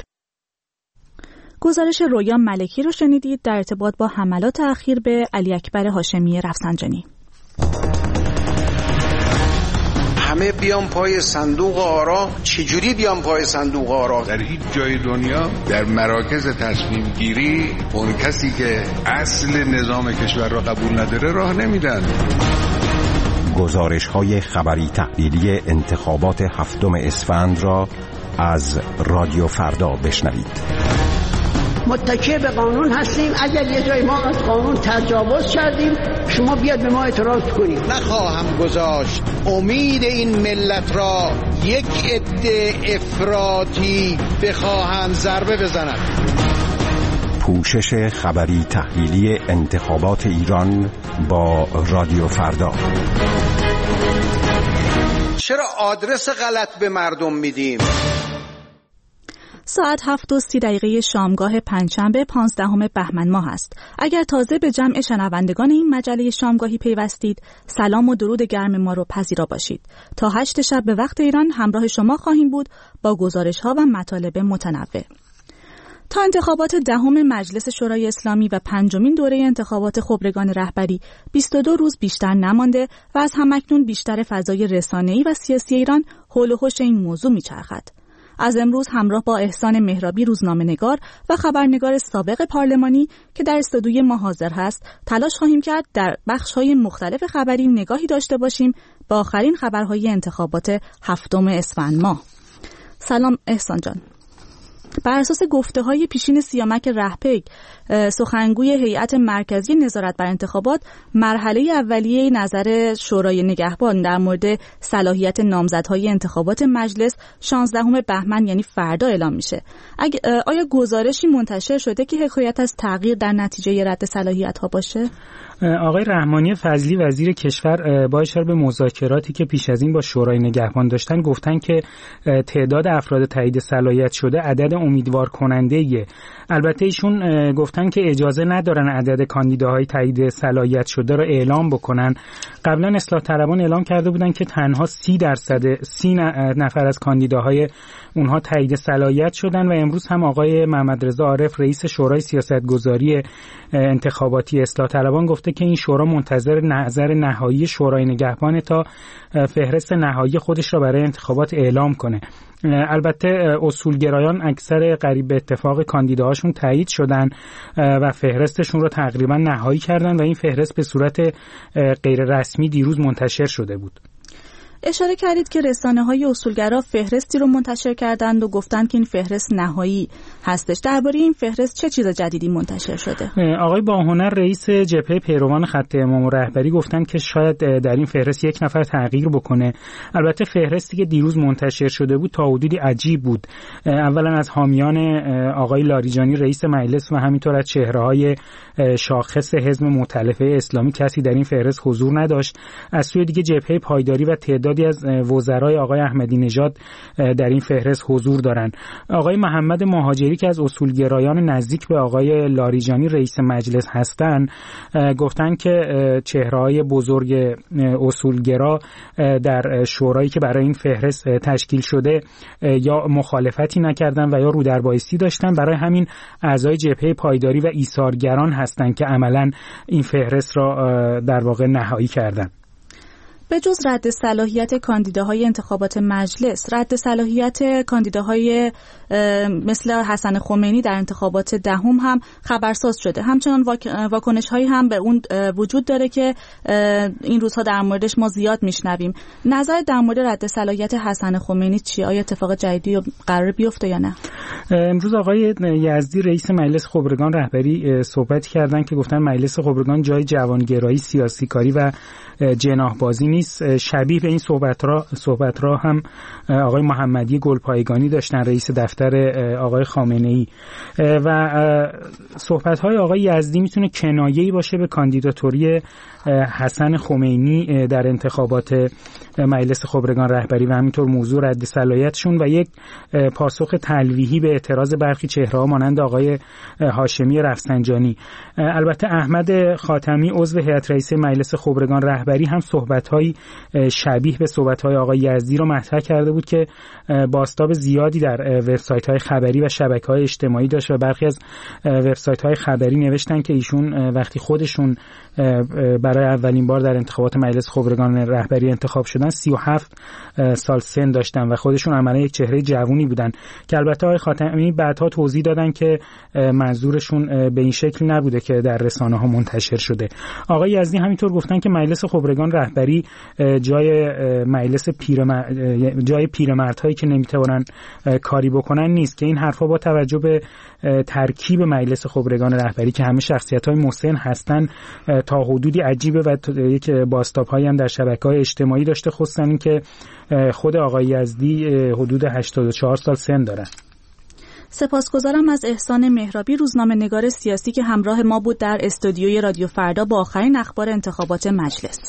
گزارش رویا ملکی رو شنیدید در ارتباط با حملات اخیر به علی اکبر هاشمی رفسنجانی. همه بیان پای صندوق آرا. چجوری بیان پای صندوق آرا؟ در هیچ جای دنیا در مراکز تصمیم گیری اون کسی که اصل نظام کشور را قبول نداره راه نمیدن. گزارش‌های خبری تحلیلی انتخابات هفتم اسفند را از رادیو فردا بشنوید. متکی به قانون هستیم. اگر یه جای ما از قانون تجاوز کردیم شما بیاد به ما اعتراض کنید. نخواهم گذاشت امید این ملت را یک عده افراطی بخواهند ضربه بزنند. پوشش خبری تحلیلی انتخابات ایران با رادیو فردا. چرا آدرس غلط به مردم میدیم؟ ساعت هفت و سی دقیقه شامگاه پنجشنبه پانزدهم بهمن ماه است. اگر تازه به جمع شنوندگان این مجله شامگاهی پیوستید، سلام و درود گرم ما رو پذیرا باشید. تا هشت شب به وقت ایران همراه شما خواهیم بود با گزارش ها و مطالب متنوع. تا انتخابات دهم مجلس شورای اسلامی و پنجمین دوره انتخابات خبرگان رهبری بیست و دو روز بیشتر نمانده و از همکنون بیشتر فضای رسانه‌ای و سیاسی ایران حول و حوش این موضوع می‌چرخد. از امروز همراه با احسان مهرابی روزنامه‌نگار و خبرنگار سابق پارلمانی که در استودیوی ما حاضر هست تلاش خواهیم کرد در بخش‌های مختلف خبری نگاهی داشته باشیم با آخرین خبرهای انتخابات هفتم اسفند ماه. سلام احسان جان. بر اساس گفته‌های پیشین سیامک رهپیک سخنگوی هیئت مرکزی نظارت بر انتخابات، مرحله اولیه نظر شورای نگهبان در مورد صلاحیت نامزدهای انتخابات مجلس شانزدهم بهمن یعنی فردا اعلام میشه. آیا گزارشی منتشر شده که حکایت از تغییر در نتیجه رد صلاحیت‌ها باشه؟ آقای رحمانی فضلی وزیر کشور با اشاره به مذاکراتی که پیش از این با شورای نگهبان داشتن گفتن که تعداد افراد تایید صلاحیت شده عدد امیدوار کننده‌ایه. البته ایشون گفتن که اجازه ندارن عدد کاندیداهای تایید صلاحیت شده را اعلام بکنن. قبلا اصلاح طلبان اعلام کرده بودن که تنها سی درصد سی نفر از کاندیداهای اونها تایید صلاحیت شدن و امروز هم آقای محمد رضا عارف رئیس شورای سیاستگذاری انتخاباتی اصلاح طلبان گفته که این شورا منتظر نظر نهایی شورای نگهبان تا فهرست نهایی خودش را برای انتخابات اعلام کنه. البته اصولگرایان اکثر قریب به اتفاق کاندیداهاشون تایید شدن و فهرستشون رو تقریبا نهایی کردن و این فهرست به صورت غیر رسمی دیروز منتشر شده بود. اشاره کردید که رسانه‌های اصولگرا فهرستی رو منتشر کردند و گفتند که این فهرست نهایی هستش. درباره این فهرست چه چیز جدیدی منتشر شده؟ آقای باهنر رئیس جبهه پیروان خط امام و رهبری گفتند که شاید در این فهرست یک نفر تغییر بکنه. البته فهرستی که دیروز منتشر شده بود تا حدودی عجیب بود. اولا از حامیان آقای لاریجانی رئیس مجلس و همینطور از چهره‌های شاخص حزب مؤتلفه اسلامی کسی در این فهرست حضور نداشت. از سوی دیگه جبهه پایداری و تعدادی از وزرای آقای احمدی نژاد در این فهرست حضور دارند. آقای محمد مهاجری که از اصولگرایان نزدیک به آقای لاریجانی رئیس مجلس هستند گفتند که چهره‌های بزرگ اصولگرا در شورایی که برای این فهرست تشکیل شده یا مخالفتی نکردند و یا رودربایستی داشتن. برای همین اعضای جبهه پایداری و ایثارگران هستند که عملاً این فهرست را در واقع نهایی کردند. به جز رد صلاحیت کاندیداهای انتخابات مجلس، رد صلاحیت کاندیداهای مثل حسن خمینی در انتخابات دهم هم خبرساز شده. همچنان واکنش هایی هم به اون وجود داره که این روزها در موردش ما زیاد میشنویم. نظر در مورد رد صلاحیت حسن خمینی چیه؟ آیا اتفاق جدیدی قرار بیفته یا نه؟ امروز آقای یزدی رئیس مجلس خبرگان رهبری صحبت کردن که گفتن مجلس خبرگان جای جوانگرایی، سیاسی کاری و جناحبازی نیست. شبیه به این صحبت را صحبت را هم آقای محمدی گلپایگانی داشتن رئیس دفتر آقای خامنه‌ای و صحبت های آقای یزدی میتونه کنایه‌ای باشه به کاندیداتوری حسن خمینی در انتخابات مجلس خبرگان رهبری و همینطور موضوع رد صلاحیتشون و یک پاسخ تلویحی به اعتراض برخی چهره‌ها مانند آقای هاشمی رفسنجانی. البته احمد خاتمی عضو هیئت رئیسه مجلس خبرگان رهبری هم صحبت‌های شبیه به صحبت‌های آقای یزدی رو مطرح کرده بود که بازتاب زیادی در وبسایت‌های خبری و شبکه‌های اجتماعی داشت و برخی از وبسایت‌های خبری نوشتن که ایشون وقتی خودشون برای اولین بار در انتخابات مجلس خبرگان رهبری انتخاب شدن سی و هفت سال سن داشتن و خودشون عملاً یک چهره جوونی بودن که البته آقای خاتمی بعدها توضیح دادن که منظورشون به این شکل نبوده که در رسانه‌ها منتشر شده. آقای یزدی همینطور گفتن که مجلس خبرگان رهبری جای مجلس پیرمرد، جای پیرمردهایی که نمیتونن کاری بکنن نیست، که این حرفا با توجه به ترکیب مجلس خبرگان رهبری که همه شخصیت‌های مسن هستن تا حدودی عجیبه و یک بازتاب‌هایی هم در شبکه‌های اجتماعی داشته، خصوصا این که خود آقای یزدی حدود هشتاد و چهار سال سن دارن. سپاسگزارم از احسان مهرابی، روزنامه‌نگار سیاسی که همراه ما بود در استودیوی رادیو فردا با آخرین اخبار انتخابات مجلس.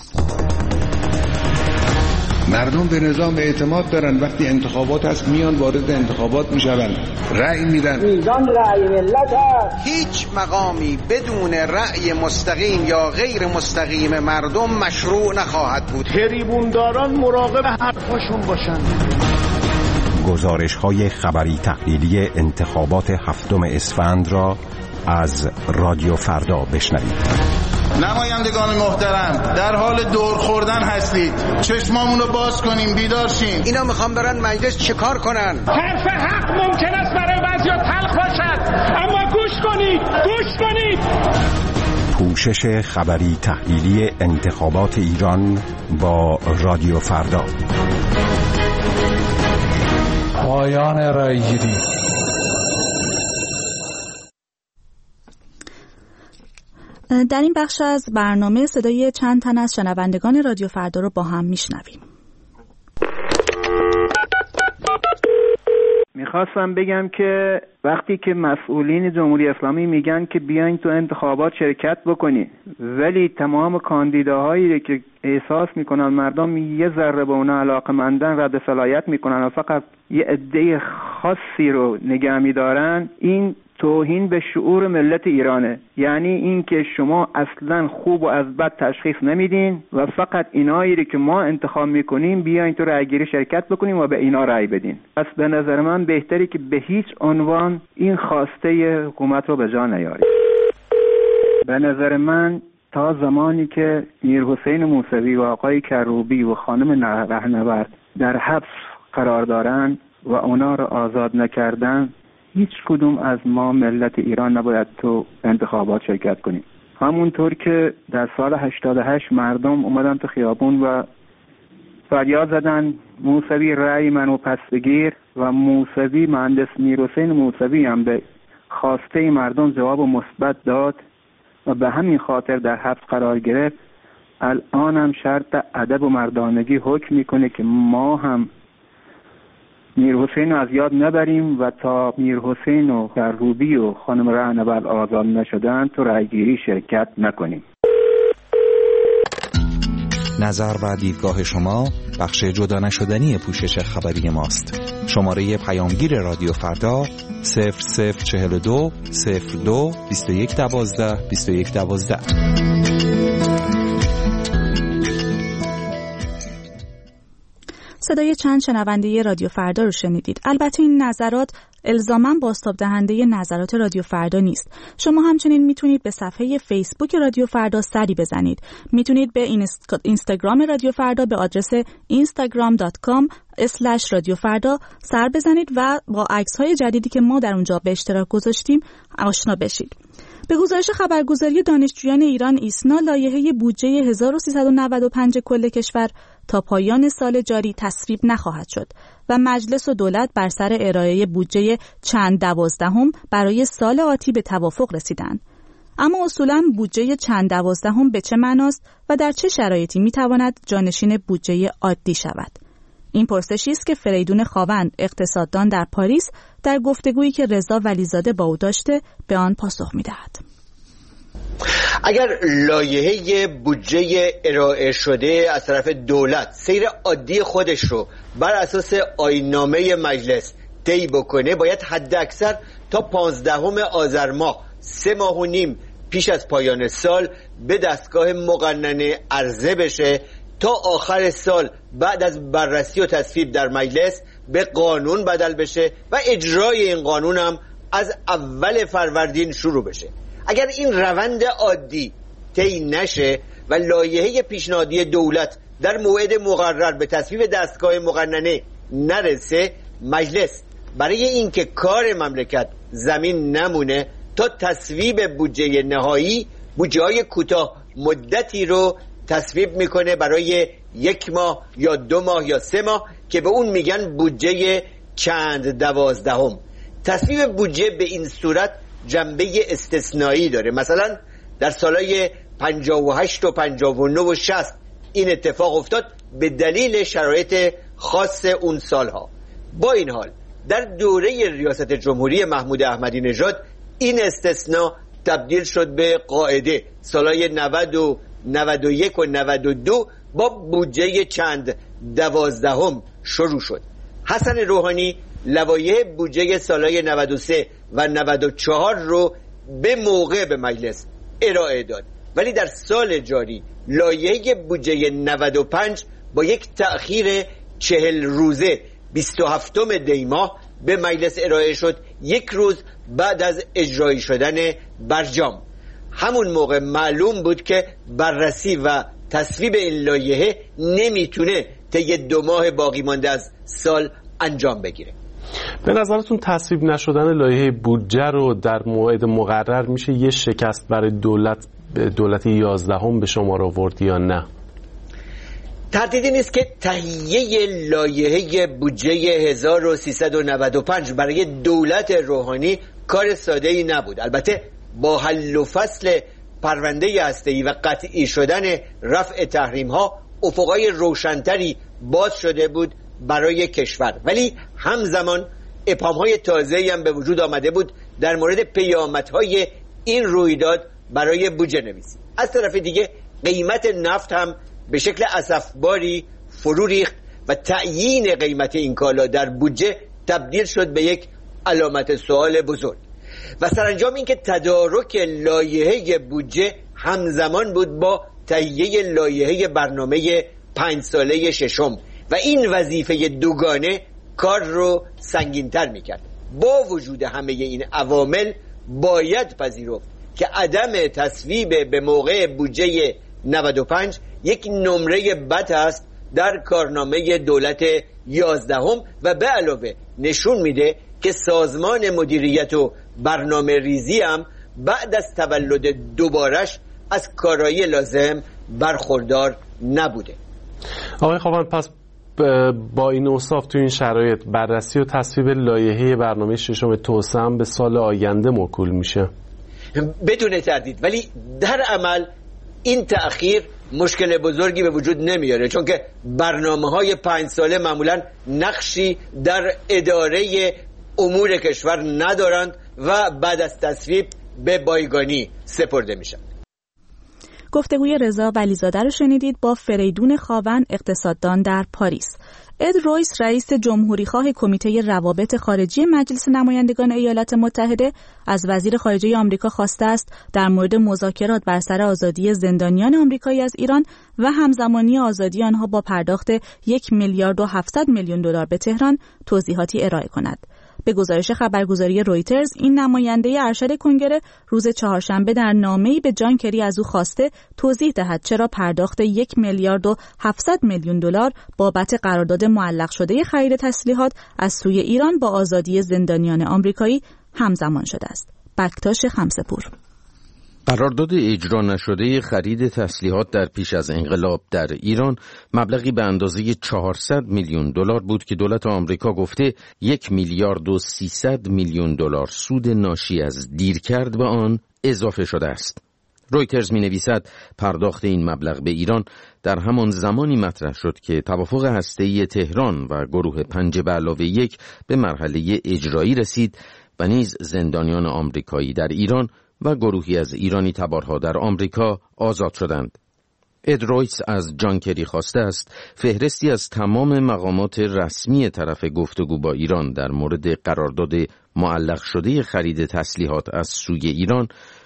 مردم به نظام اعتماد دارن، وقتی انتخابات هست میان وارد انتخابات میشون، رأی میدن. میزان رأی ملت هست. هیچ مقامی بدون رأی مستقیم یا غیر مستقیم مردم مشروع نخواهد بود. تریبونداران مراقب حرفاشون باشن. گزارش های خبری تحلیلی انتخابات هفتم اسفند را از رادیو فردا بشنوید. نمایندگان محترم، در حال دور خوردن هستید، چشمامون رو باز کنیم، بیدار شیم. اینا میخوان برن مجلس چه کار کنن؟ حرف حق ممکن است برای بعضیا تلخ باشد، اما گوش کنید، گوش کنید. پوشش خبری تحلیلی انتخابات ایران با رادیو فردا. پایان رایگیری. در این بخش از برنامه صدای چند تن از شنوندگان رادیو فردا رو با هم میشنویم. میخواستم بگم که وقتی که مسئولین جمهوری اسلامی میگن که بیاین تو انتخابات شرکت بکنی، ولی تمام کاندیداهایی که احساس میکنن مردم یه ذره به اونا علاقه‌مندن رد صلاحیت میکنن و فقط یه عده خاصی رو نگه میدارن، این توهین به شعور ملت ایرانه. یعنی این که شما اصلا خوب و از بد تشخیص نمیدین و فقط اینایی که ما انتخاب میکنیم بیاین تو رأیگیری شرکت بکنیم و به اینا رأی بدین. پس به نظر من بهتری که به هیچ عنوان این خواسته حکومت رو به جا نیارید. به نظر من تا زمانی که میر حسین موسوی و آقای کروبی و خانم رهنورد در حبس قرار دارن و اونا رو آزاد نکردن، هیچ کدوم از ما ملت ایران نباید تو انتخابات شرکت کنیم. همونطور که در سال هشتاد و هشت مردم اومدن تو خیابون و فریاد زدن موسوی رأی منو پس بگیر و موسوی، مهندس میرحسین موسوی هم به خواسته مردم جواب مثبت داد و به همین خاطر در حبس قرار گرفت. الان هم شرط ادب و مردانگی حکم میکنه که ما هم میر حسین رو از یاد نبریم و تا میر حسین و کروبی و خانم رهنورد آزاد نشدن تو رأیگیری شرکت نکنیم. نظر و دیدگاه شما بخش جدا نشدنی پوشش خبری ماست. شماره پیامگیر رادیو فردا صفر صفر چهل و دو صفر دو بیست و یک دوازده بیست و یک دوازده. صدای چند شنونده رادیو فردا رو شنیدید. البته این نظرات الزاماً بازتاب دهنده نظرات رادیو فردا نیست. شما همچنین میتونید به صفحه فیسبوک رادیو فردا سری بزنید. میتونید به اینستاگرام رادیو فردا به آدرس اینستاگرام دات کام اسلش رادیو فردا سر بزنید و با عکس‌های جدیدی که ما در اونجا به اشتراک گذاشتیم آشنا بشید. به گزارش خبرگزاری دانشجویان ایران ایسنا، لایحه بودجه هزار و سیصد و نود و پنج کل کشور تا پایان سال جاری تصویب نخواهد شد و مجلس و دولت بر سر ارائه بودجه چند دوازدهم برای سال آتی به توافق رسیدند. اما اصولاً بودجه چند دوازدهم به چه معناست و در چه شرایطی میتواند جانشین بودجه عادی شود؟ این پرسشی است که فریدون خاوند، اقتصاددان در پاریس، در گفتگویی که رضا ولیزاده با او داشته به آن پاسخ می‌دهد. اگر لایحه بودجه ارائه شده از طرف دولت سیر عادی خودش رو بر اساس آیین‌نامه مجلس طی بکنه، باید حد اکثر تا پانزدهم آذر ماه، سه ماه و نیم پیش از پایان سال، به دستگاه مقننه عرضه بشه تا آخر سال بعد از بررسی و تصویب در مجلس به قانون بدل بشه و اجرای این قانون هم از اول فروردین شروع بشه. اگر این روند عادی طی نشه و لایحه پیشنهادی دولت در موعد مقرر به تصویب دستگاه مقننه نرسه، مجلس برای اینکه کار مملکت زمین نمونه تا تصویب بودجه نهایی، بودجه‌های کوتاه مدتی رو تصویب میکنه برای یک ماه یا دو ماه یا سه ماه که به اون میگن بودجه چند دوازدهم. تصویب بودجه به این صورت جنبه استثنایی داره. مثلا در سالهای پنجاه و هشت و پنجاه و نه و شصت این اتفاق افتاد به دلیل شرایط خاص اون سالها. با این حال در دوره ریاست جمهوری محمود احمدی نژاد این استثناء تبدیل شد به قاعده. سالهای نود و نود و یک و نود و دو با بودجه چند دوازدهم شروع شد. حسن روحانی لوایح بودجه سالهای نود و سه و نود و چهار رو به موقع به مجلس ارائه داد، ولی در سال جاری لایحه بودجه نود و پنج با یک تأخیر چهل روزه بیست و هفتم دی ماه به مجلس ارائه شد، یک روز بعد از اجرایی شدن برجام. همون موقع معلوم بود که بررسی و تصویب این لایحه نمیتونه طی دو ماه باقی مانده از سال انجام بگیره. به نظرتون تصویب نشدن لایحه بودجه رو در موعد مقرر میشه یه شکست برای دولت دولت یازدهم به شمار آورد یا نه؟ تردیدی نیست که تهیه لایحه بودجه هزار و سیصد و نود و پنج برای دولت روحانی کار ساده‌ای نبود. البته با حل و فصل پرونده هسته‌ای و قطعی شدن رفع تحریم‌ها افقای روشنتری باز شده بود برای کشور، ولی همزمان ابهام‌های تازه‌ای هم به وجود آمده بود در مورد پیامدهای این رویداد برای بودجه نویسی. از طرف دیگه قیمت نفت هم به شکل اسفباری فرو ریخت و تعیین قیمت این کالا در بودجه تبدیل شد به یک علامت سوال بزرگ. و سرانجام این که تدارک لایحه بودجه همزمان بود با تهیه لایحه برنامه پنج ساله ششم و این وظیفه دوگانه کار رو سنگین‌تر می‌کرد. با وجود همه این عوامل باید پذیرفت که عدم تصویب به موقع بودجه نود و پنج یک نمره بد است در کارنامه دولت یازدهم و به علاوه نشون میده که سازمان مدیریت و برنامه ریزی هم بعد از تولد دوبارش از کارایی لازم برخوردار نبوده. آقای خواهان، پس با این اوصاف تو این شرایط بررسی و تصویب لایحه برنامه ششم توسعه هم به سال آینده موکول میشه؟ بدون تردید، ولی در عمل این تأخیر مشکل بزرگی به وجود نمیاره، چون که برنامه‌های پنج ساله معمولاً نقشی در اداره امور کشور ندارند و بعد از تصویب به بایگانی سپرده میشن. گفتگوی رضا ولیزاده رو شنیدید با فریدون خاون، اقتصاددان در پاریس. اد رویس، رئیس جمهوریخواه کمیته روابط خارجی مجلس نمایندگان ایالات متحده، از وزیر خارجه آمریکا خواسته است در مورد مذاکرات بر سر آزادی زندانیان آمریکایی از ایران و همزمانی آزادی آنها با پرداخت یک میلیارد و هفتصد میلیون دلار به تهران توضیحاتی ارائه کند. به گزارش خبرگزاری رویترز، این نماینده ارشد کنگره روز چهارشنبه در نامه‌ای به جان کری از او خواسته توضیح دهد چرا پرداخت یک میلیارد و هفتصد میلیون دلار بابت قرارداد معلق شده خرید تسلیحات از سوی ایران با آزادی زندانیان آمریکایی همزمان شده است. بکتاش خمسه‌پور. قرارداد اجرا نشده خرید تسلیحات در پیش از انقلاب در ایران مبلغی به اندازه چهارصد میلیون دلار بود که دولت آمریکا گفته یک میلیارد و سیصد میلیون دلار سود ناشی از دیرکرد به آن اضافه شده است. رویترز می نویسد پرداخت این مبلغ به ایران در همان زمانی مطرح شد که توافق هسته‌ای تهران و گروه پنج به علاوه یک به مرحله اجرایی رسید و نیز زندانیان آمریکایی در ایران و گروهی از ایرانی تبارها در آمریکا آزاد شدند. اد رویس از جان کری خواسته است فهرستی از تمام مقامات رسمی طرف گفتگو با ایران در مورد قرارداد معلق شده خرید تسلیحات از سوی ایران،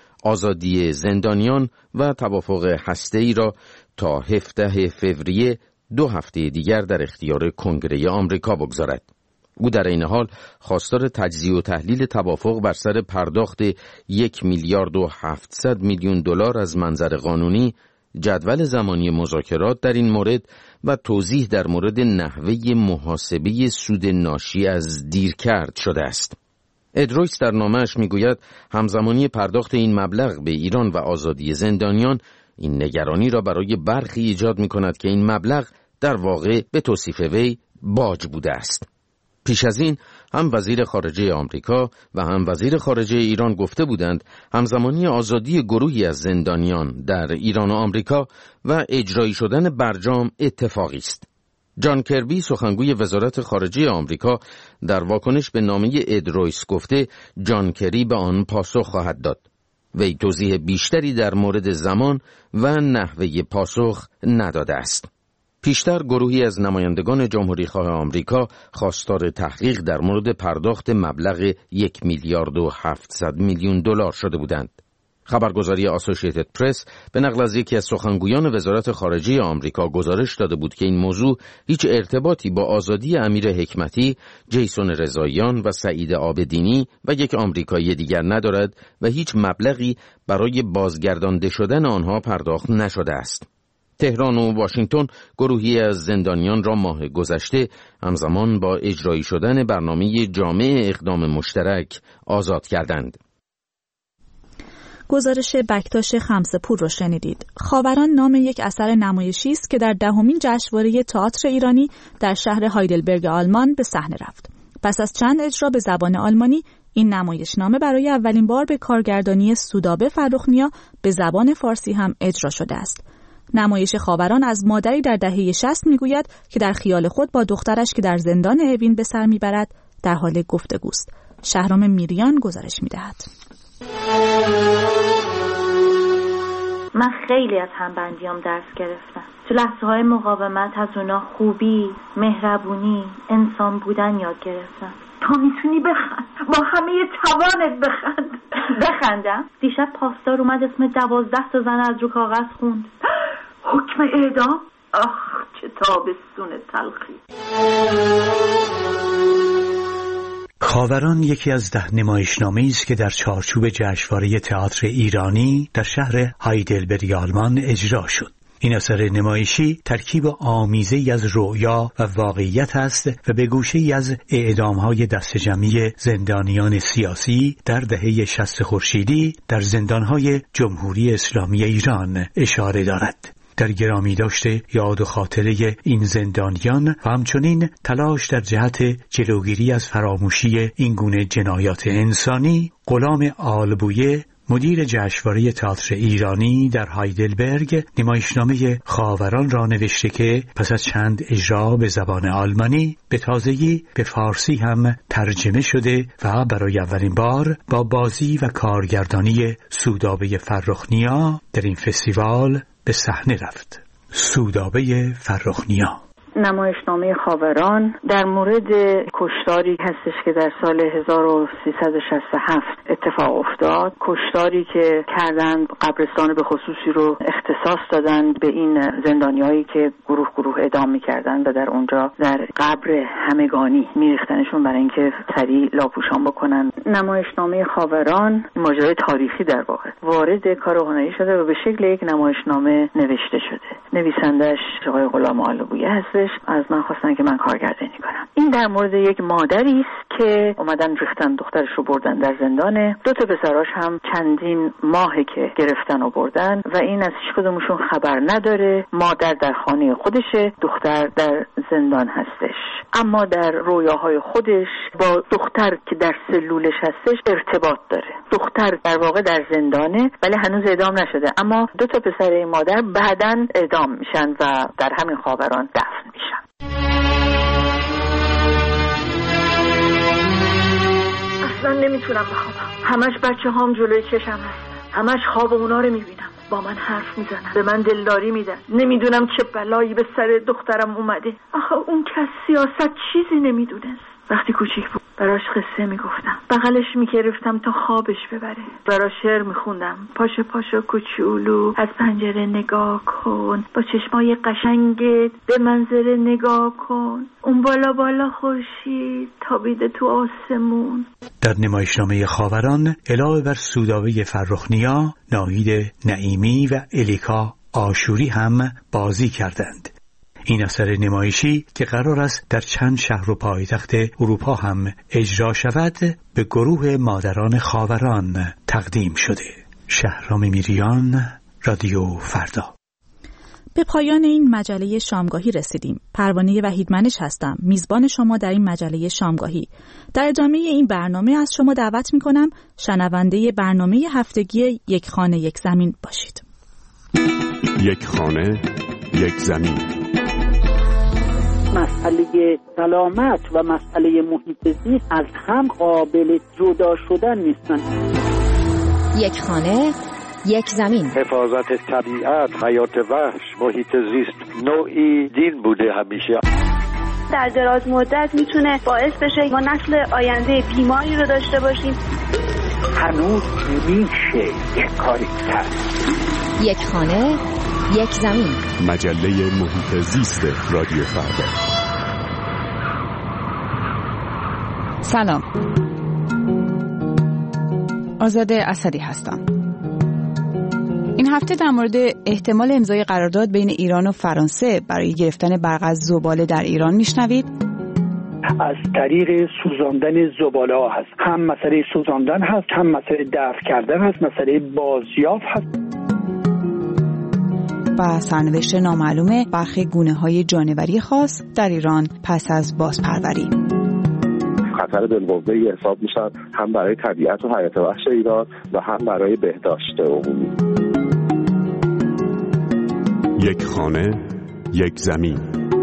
آزادی زندانیان و توافق هسته‌ای را تا هفدهم فوریه دو هفته دیگر در اختیار کنگره آمریکا بگذارد. او در این حال خواستار تجزیه و تحلیل توافق بر سر پرداخت یک میلیارد و هفتصد میلیون دلار از منظر قانونی، جدول زمانی مذاکرات در این مورد و توضیح در مورد نحوه محاسبه سود ناشی از دیرکرد شده است. اد رویس در نامه‌اش میگوید همزمانی پرداخت این مبلغ به ایران و آزادی زندانیان این نگرانی را برای برخی ایجاد می کند که این مبلغ در واقع به توصیف وی باج بوده است. پیش از این هم وزیر خارجه آمریکا و هم وزیر خارجه ایران گفته بودند همزمانی آزادی گروهی از زندانیان در ایران و آمریکا و اجرایی شدن برجام اتفاقی است. جان کربی سخنگوی وزارت خارجه آمریکا در واکنش به نامه اد رویس گفته جان کری به آن پاسخ خواهد داد. وی توضیح بیشتری در مورد زمان و نحوه پاسخ نداده است. پیشتر گروهی از نمایندگان جمهوری‌خواه آمریکا خواستار تحقیق در مورد پرداخت مبلغ یک میلیارد و هفتصد میلیون دلار شده بودند. خبرگزاری آسوشیتد پرس به نقل از یکی از سخنگویان وزارت خارجه آمریکا گزارش داده بود که این موضوع هیچ ارتباطی با آزادی امیر حکمتی، جیسون رضاییان و سعید عابدینی و یک آمریکایی دیگر ندارد و هیچ مبلغی برای بازگردانده شدن آنها پرداخت نشده است. تهران و واشنگتن گروهی از زندانیان را ماه گذشته همزمان با اجرایی شدن برنامه جامع اقدام مشترک آزاد کردند. گزارش بکتاش خمسه‌پور رو شنیدید. خاوران نام یک اثر نمایشی است که در دهمین جشنواره تئاتر ایرانی در شهر هایدلبرگ آلمان به صحنه رفت. پس از چند اجرا به زبان آلمانی، این نمایشنامه برای اولین بار به کارگردانی سودابه فرخنیا به زبان فارسی هم اجرا شده است. نمایش خاوران از مادری در دهه شصت میگوید که در خیال خود با دخترش که در زندان اوین به سر میبرد در حال گفتگوست. شهرام میریان گزارش میدهد. من خیلی از همبندیام درس گرفتم. تو لحظه های مقاومت از اونا خوبی، مهربونی، انسان بودن یاد گرفتم. تا میتونی بخند، با همه توانت بخند. بخندم؟ دیشب پاسدار اومد اسم دوازده تا زن از رو کاغذ خوند. حکم اعدام؟ آخ چه تابستون تلخی. خاوران یکی از ده نمایشنامه‌ای است که در چارچوب جشنواره تئاتر ایرانی در شهر هایدلبرگ آلمان اجرا شد. این اثر نمایشی ترکیب آمیزه‌ای از رؤیا و واقعیت است و به گوشه‌ای از اعدام‌های دسته‌جمعی زندانیان سیاسی در دهه شصت خورشیدی در زندان‌های جمهوری اسلامی ایران اشاره دارد. در گرامی داشته یاد و خاطره این زندانیان و همچنین تلاش در جهت جلوگیری از فراموشی این گونه جنایات انسانی، غلام آلبویه مدیر جشنواره تئاتر ایرانی در هایدلبرگ نمایشنامه خاوران را نوشته که پس از چند اجرا به زبان آلمانی به تازگی به فارسی هم ترجمه شده و برای اولین بار با بازی و کارگردانی سودابه فرخنیا در این فستیوال به صحنه رفت. سودابه فرخنیا. نمایشنامه خاوران در مورد کشتاری هستش که در سال هزار و سیصد و شصت و هفت اتفاق افتاد. کشتاری که کردند، قبرستان به خصوصی رو اختصاص دادند به این زندانیایی که گروه گروه اعدام می‌کردند و در اونجا در قبر همگانی می‌ریختنشون برای اینکه سریع لاپوشان بکنن. نمایشنامه خاوران ماجرای تاریخی در واقع وارد کار هنری شده و به شکل یک نمایشنامه نوشته شده. نویسندش آقای غلام آلبویه هست. از من خواستن که من کارگردانی کنم. این در مورد یک مادری است که اومدن ریختن دخترش رو بردن در زندانه. دو تا پسراش هم چندین ماهه که گرفتن و بردن و این از هیچ کدومشون خبر نداره. مادر در خانه خودشه، دختر در زندان هستش. اما در رویاهای خودش با دختر که در سلولش هستش ارتباط داره. دختر در واقع در زندانه ولی هنوز اعدام نشده، اما دو تا پسر این مادر بعداً اعدام میشن و در همین خاوران دفن میشن. اصلا نمیتونم بخوابم. همش بچه هام جلوی چشم هستن. همش خواب اونا رو میبینم. با من حرف میزنن، به من دلداری میدن. نمیدونم چه بلایی به سر دخترم اومده. آخه اون که سیاست چیزی نمیدونست. وقتی کوچیک بود براش قصه میگفتم، بغلش میگرفتم تا خوابش ببره. براش شعر میخوندم. پاشو پاشو کوچولو از پنجره نگاه کن، با چشمای قشنگت به منظره نگاه کن، اون بالا بالا خورشید تابیده تو آسمون. در نمایشنامه خاوران علاوه بر سودابه فرخنیا، ناهید نعیمی و الیکا آشوری هم بازی کردند. این اثر نمایشی که قرار است در چند شهر و پایتخت اروپا هم اجرا شود به گروه مادران خاوران تقدیم شده. شهرام میریان، رادیو فردا. به پایان این مجله شامگاهی رسیدیم. پروانه وحیدمنش هستم، میزبان شما در این مجله شامگاهی. در ادامه این برنامه از شما دعوت میکنم شنونده برنامه هفتگی یک خانه یک زمین باشید. یک خانه یک زمین. مسئله سلامت و مسئله محیط زیست از هم قابل جدا شدن نیستن. یک خانه یک زمین. حفاظت طبیعت، حیات وحش، محیط زیست نوعی دین بوده همیشه. در دراز مدت میتونه باعث بشه ما نسل آینده بیماری رو داشته باشیم. هنوز میشه یک کاری کرد. یک خانه یک زمین. مجله محیط زیست رادیو فردا. سلام، آزاده اسدی هستم. این هفته در مورد احتمال امضای قرارداد بین ایران و فرانسه برای گرفتن برق از زباله در ایران میشنوید. از طریق سوزاندن زباله ها هست، هم مسئله سوزاندن هست، هم مسئله دفع کردن هست، مسئله بازیافت هست. و سرنوشت نامعلوم برخی گونه های جانوری خاص در ایران پس از بازپروری. خطر بالقوه‌ای حساب میشن هم برای طبیعت و حیات وحش ایران و هم برای بهداشت عمومی. یک خانه یک زمین.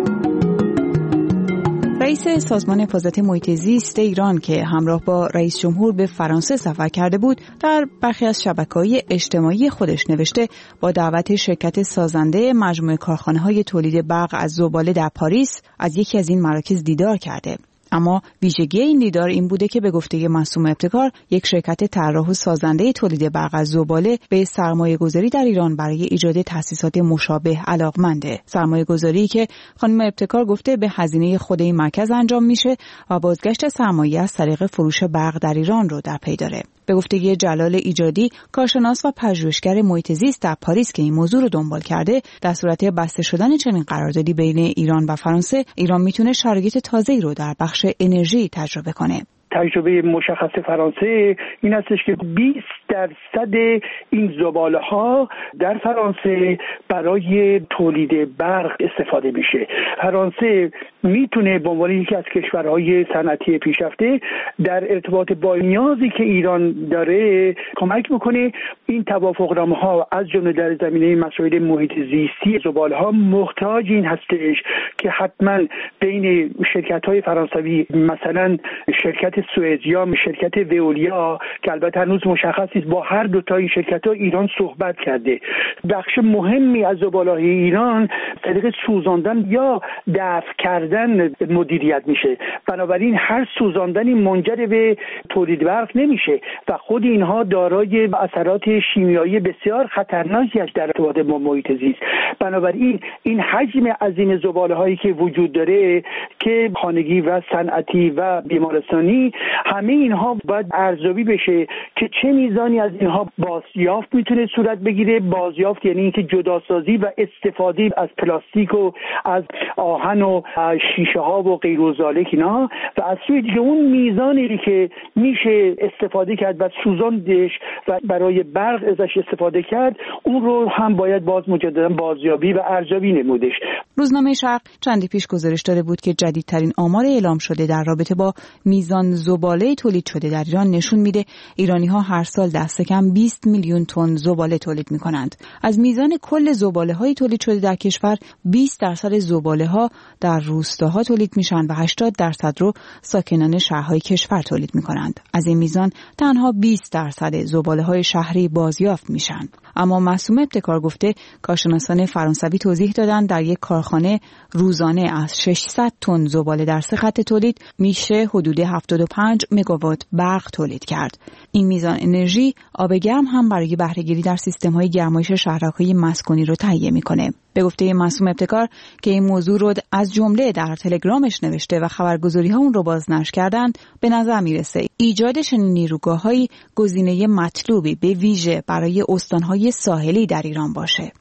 رئیس سازمان حفاظت محیط زیست ایران که همراه با رئیس جمهور به فرانسه سفر کرده بود، در برخی از شبکه‌های اجتماعی خودش نوشته با دعوت شرکت سازنده مجموعه کارخانه‌های تولید برق از زباله در پاریس از یکی از این مراکز دیدار کرده. اما ویژگی این دیدار این بوده که به گفته معصوم ابتکار، یک شرکت طراح و سازنده تولید برق از زباله به سرمایه‌گذاری در ایران برای ایجاد تأسیسات مشابه علاقمنده. سرمایه‌گذاری که خانم ابتکار گفته به هزینه خود این مرکز انجام میشه و بازگشت سرمایه از طریق فروش برق در ایران رو در پی داره. به گفته جلال ایجادی، کارشناس و پژوهشگر محیط زیست در پاریس که این موضوع رو دنبال کرده، در صورت بسته شدن چنین قراردادی بین ایران و فرانسه، ایران میتونه شرایط تازه‌ای رو در بخش انرژی تجربه کنه. تجربه مشخص فرانسه این هستش که بیست درصد این زباله ها در فرانسه برای تولید برق استفاده میشه. فرانسه میتونه به عنوان یکی از کشورهای صنعتی پیشرفته در ارتباط با نیازی که ایران داره کمک میکنه. این توافقنامه ها از جمله در زمینه مسائل محیط زیستی زباله ها محتاج این هستش که حتما بین شرکت های فرانسوی، مثلا شرکت سوئز یا شرکت وئولیا که البته هنوز مشخص نیست، با هر دو تا این شرکت‌ها ایران صحبت کرده. بخش مهمی از زباله‌های ایران طریق سوزاندن یا دفع کردن مدیریت میشه. بنابراین هر سوزاندنی منجر به تولید برق نمیشه و خود اینها دارای اثرات شیمیایی بسیار خطرناکی است در ارتباط با محیط زیست. بنابراین این حجم عظیم زباله‌هایی که وجود داره که خانگی و صنعتی و بیمارستانی، همه اینها باید ارزیابی بشه که چه میزانی از اینها بازیافت میتونه صورت بگیره. بازیافت یعنی اینکه جداسازی و استفاده از پلاستیک و از آهن و شیشه ها و غیر و ذالک اینا، و از سوی دیگه اون میزانی که میشه استفاده کرد و سوزاندش و برای برق ازش استفاده کرد، اون رو هم باید باز مجددا بازیابی و ارزیابی نمودش. روزنامه شرق چندی پیش گزارش داده بود که جدیدترین آمار اعلام شده در رابطه با میزان زباله تولید شده در ایران نشون میده ایرانی‌ها هر سال دست کم بیست میلیون تن زباله تولید میکنند. از میزان کل زباله‌های تولید شده در کشور بیست درصد زباله‌ها در روستاها تولید میشن و هشتاد درصد رو ساکنان شهرهای کشور تولید میکنند. از این میزان تنها بیست درصد زباله‌های شهری بازیافت میشن. اما معصوم ابتکار گفته کارشناسان فرانسوی توضیح دادن در یک کارخانه روزانه از ششصد تن زباله در سه خط تولید میشه حدود هفتاد و پنج مگاوات برق تولید کرد. این میزان انرژی آب گرم هم برای بهره‌گیری در سیستم‌های گرمایش شهرک‌های مسکونی رو تهیه میکنه. به گفته معصوم ابتکار که این موضوع رو از جمله در تلگرامش نوشته و خبرگزاری‌ها اون رو بازنشر کردند، به نظر میرسه ایجاد چنین نیروگاه‌هایی گزینه مطلوبی به ویژه برای استان‌های ساحلی در ایران باشه.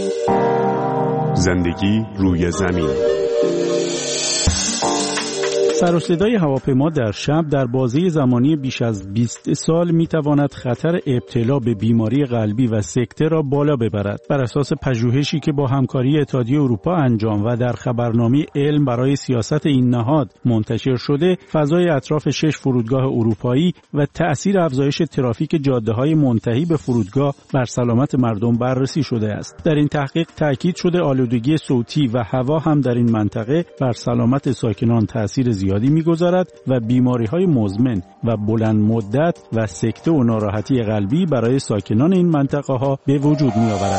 زندگی روی زمین. سر و صدای هواپیما در شب در بازه زمانی بیش از بیست سال میتواند خطر ابتلا به بیماری قلبی و سکته را بالا ببرد. بر اساس پژوهشی که با همکاری اتحادیه اروپا انجام و در خبرنامه علم برای سیاست این نهاد منتشر شده، فضای اطراف شش فرودگاه اروپایی و تأثیر افزایش ترافیک جاده‌های منتهی به فرودگاه بر سلامت مردم بررسی شده است. در این تحقیق تأکید شده آلودگی صوتی و هوا هم در این منطقه بر سلامت ساکنان تأثیر زیادی می‌گذارد و بیماری‌های مزمن و بلند مدت و سکته و ناراحتی قلبی برای ساکنان این منطقه‌ها به وجود می‌آورد.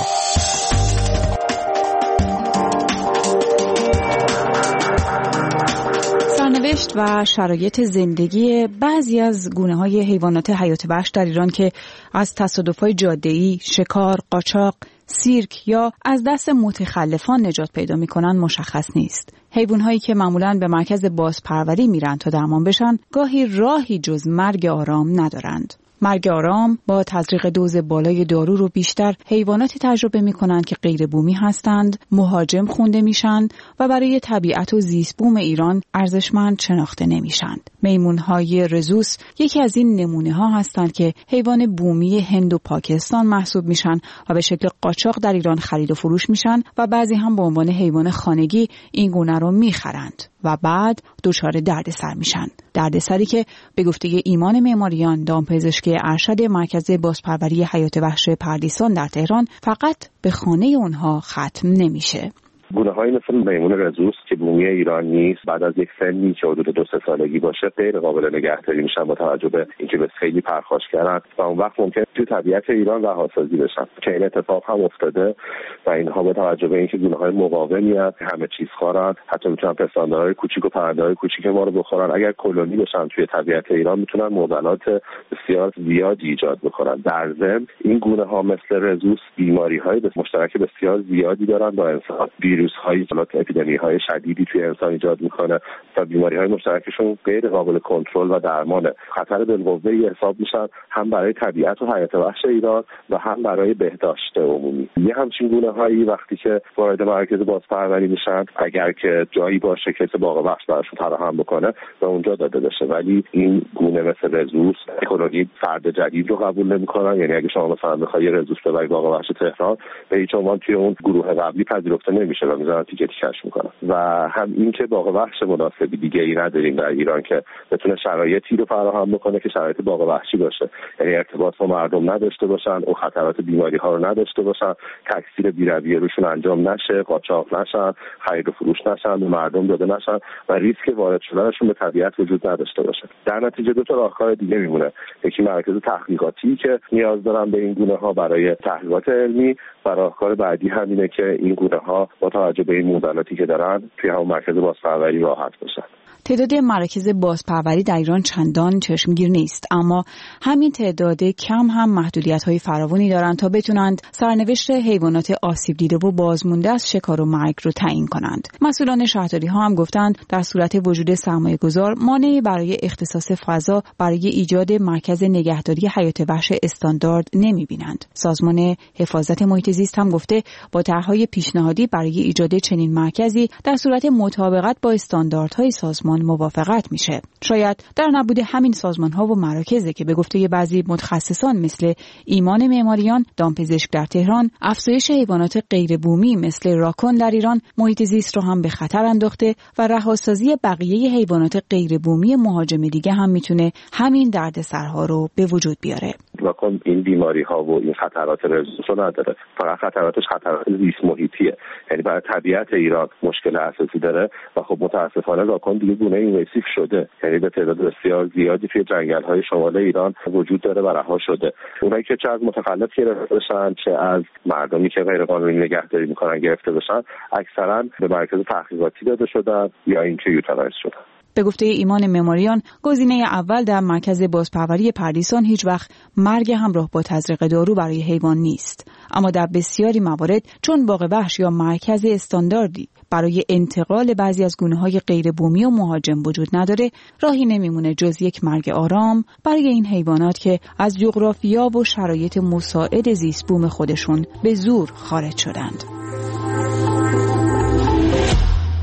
سرنوشت و شرایط زندگی بعضی از گونه‌های حیوانات حیات وحش در ایران که از تصادف‌های جاده‌ای، شکار، قاچاق، سیرک یا از دست متخلفان نجات پیدا می‌کنند مشخص نیست. حیوان‌هایی که معمولاً به مرکز بازپروری میرن تا درمان بشن، گاهی راهی جز مرگ آرام ندارند. مرگ آرام با تزریق دوز بالای دارو رو بیشتر حیواناتی تجربه می‌کنند که غیر بومی هستند، مهاجم خونده میشن و برای طبیعت و زیست بوم ایران ارزشمند شناخته نمیشند. میمون‌های رزوس یکی از این نمونه‌ها هستند که حیوان بومی هند و پاکستان محسوب میشن و به شکل قاچاق در ایران خرید و فروش میشن و بعضی هم به عنوان حیوان خانگی این گونه رو میخرند و بعد دچار دردسر میشن. دردسری که به گفته ایمان معماریان، دامپزشکی ارشد مرکز بازپروری حیات وحش پردیسان در تهران، فقط به خانه اونها ختم نمیشه. گونه‌هایی مثل میمون رزوس که بومی ایران نیست، بعد از یک سنی که حدود دو سه سالگی باشه غیر قابل نگهداری میشن با توجه به اینکه به خیلی پرخاش کردن و اون وقت ممکن توی طبیعت ایران رهاسازی بشن که این اتفاق هم افتاده و اینها با توجه به اینکه گونه‌های مقاومی هست، همه چیز خورن، حتی میتونن پستانده‌های کوچیک و پرنده‌های کوچیک ما رو بخورن. اگر کلونی بشن توی طبیعت ایران میتونن معضلات بسیار زیادی ایجاد بکنن. در ضمن این گونه‌ها مثل رزوس بیماری‌های مشترک بسیار زیادی دارن با انسان. ویروس‌های حالات اپیدمی‌های شدیدی توی انسان ایجاد میکنه و بیماری‌های مشترکشون غیر قابل کنترل و درمانه. خطر بالقوه‌ای حساب میشن هم برای طبیعت و حیات وحش ایران و هم برای بهداشت عمومی. یه همچین گونه‌هایی وقتی که وارد مرکز بازپروری میشن، اگر که جایی باشه که باغ وحش براشون فراهم بکنه و اونجا داده بشه، ولی این گونه مثل رزوس کلونی فرد جدید رو قبول نمیکنن. یعنی اگه شما مثلا بخوای رزوس ببری باغ وحش تهران، به هیچ عنوان توی اون گروه قبلی پذیرفته نمیشه و میذارن تیکه تیکش میکنن. و هم این که باغ وحش مناسبی دیگه ای نداریم در ایران که بتونه شرایطی رو فراهم بکنه که شرایط باغ وحشی باشه، یعنی ارتباط با مردم نداشته باشن، او خطرات بیماری ها رو نداشته باشن، تکثیر بی‌رویه روشون انجام نشه، قاچاق نشن، خرید و فروش نشن، به مردم داده نشن و ریسک وارد شدنشون به طبیعت وجود نداشته باشه. در نتیجه دو تا راهکار دیگه میمونه. یکی مرکز تحقیقاتی که نیاز دارن به این گونه ها برای تحقیقات علمی و راهکار بعدی همینه که این گونه ها با توجه به این معضلاتی که دارن توی همون مرکز بازپروری راحت باشن. تعداد مراکز بازپروری در ایران چندان چشمگیر نیست، اما همین تعداد کم هم محدودیت‌های فراوانی دارند تا بتونند سرنوشت حیوانات آسیب دیده و بازمونده از شکار و مرگ رو تعیین کنند. مسئولان شهرداری‌ها هم گفتند در صورت وجود سرمایه‌گذار مانعی برای اختصاص فضا برای ایجاد مرکز نگهداری حیات وحش استاندارد نمی‌بینند. سازمان حفاظت محیط زیست هم گفته با طرح‌های پیشنهادی برای ایجاد چنین مرکزی در صورت مطابقت با استانداردهای سازمان موافقت میشه. شاید در نبود همین سازمان ها و مراکزی که به گفته بعضی متخصصان مثل ایمان معماریان، دامپزشک در تهران، افزایش حیوانات غیر بومی مثل راکون در ایران محیط زیست رو هم به خطر انداخته و رهاسازی بقیه حیوانات غیر بومی مهاجم دیگه هم میتونه همین دردسرها رو به وجود بیاره. راکون این بیماری ها و این خطرات رزوس رو نداره، فقط خطراتش خطرات زیست محیطیه، یعنی برای طبیعت ایران مشکل اساسی داره و خب متاسفانه راکون دیگه گونه اینویسیو شده، یعنی به تعداد بسیار زیادی توی جنگل های شمال ایران وجود داره و رها شده. اونایی که چه از متخلف گرفته بشن چه از مردمی که غیر قانونی نگهداری میکنن گرفته بشن، اکثرا به مرکز تحقیقاتی داده شدن یا اینکه یوتانایز شدن. به گفته ایمان معماریان، گزینه اول در مرکز بازپروری پردیسان هیچ وقت مرگ همراه با تزریق دارو برای حیوان نیست، اما در بسیاری موارد چون باغ وحش یا مرکز استانداردی برای انتقال بعضی از گونه‌های غیر بومی و مهاجم وجود نداره، راهی نمیمونه جز یک مرگ آرام برای این حیوانات که از جغرافیا و شرایط مساعد زیست بوم خودشون به زور خارج شدند.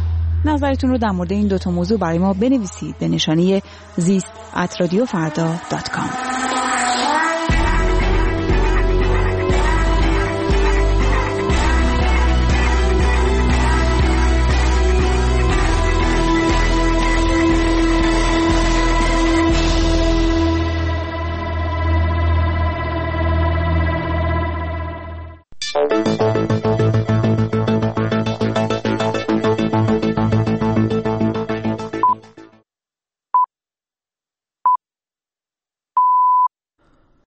نظرتون رو در مورد این دوتا موضوع برای ما بنویسید به نشانی زیست ات رادیو فردا دات کام.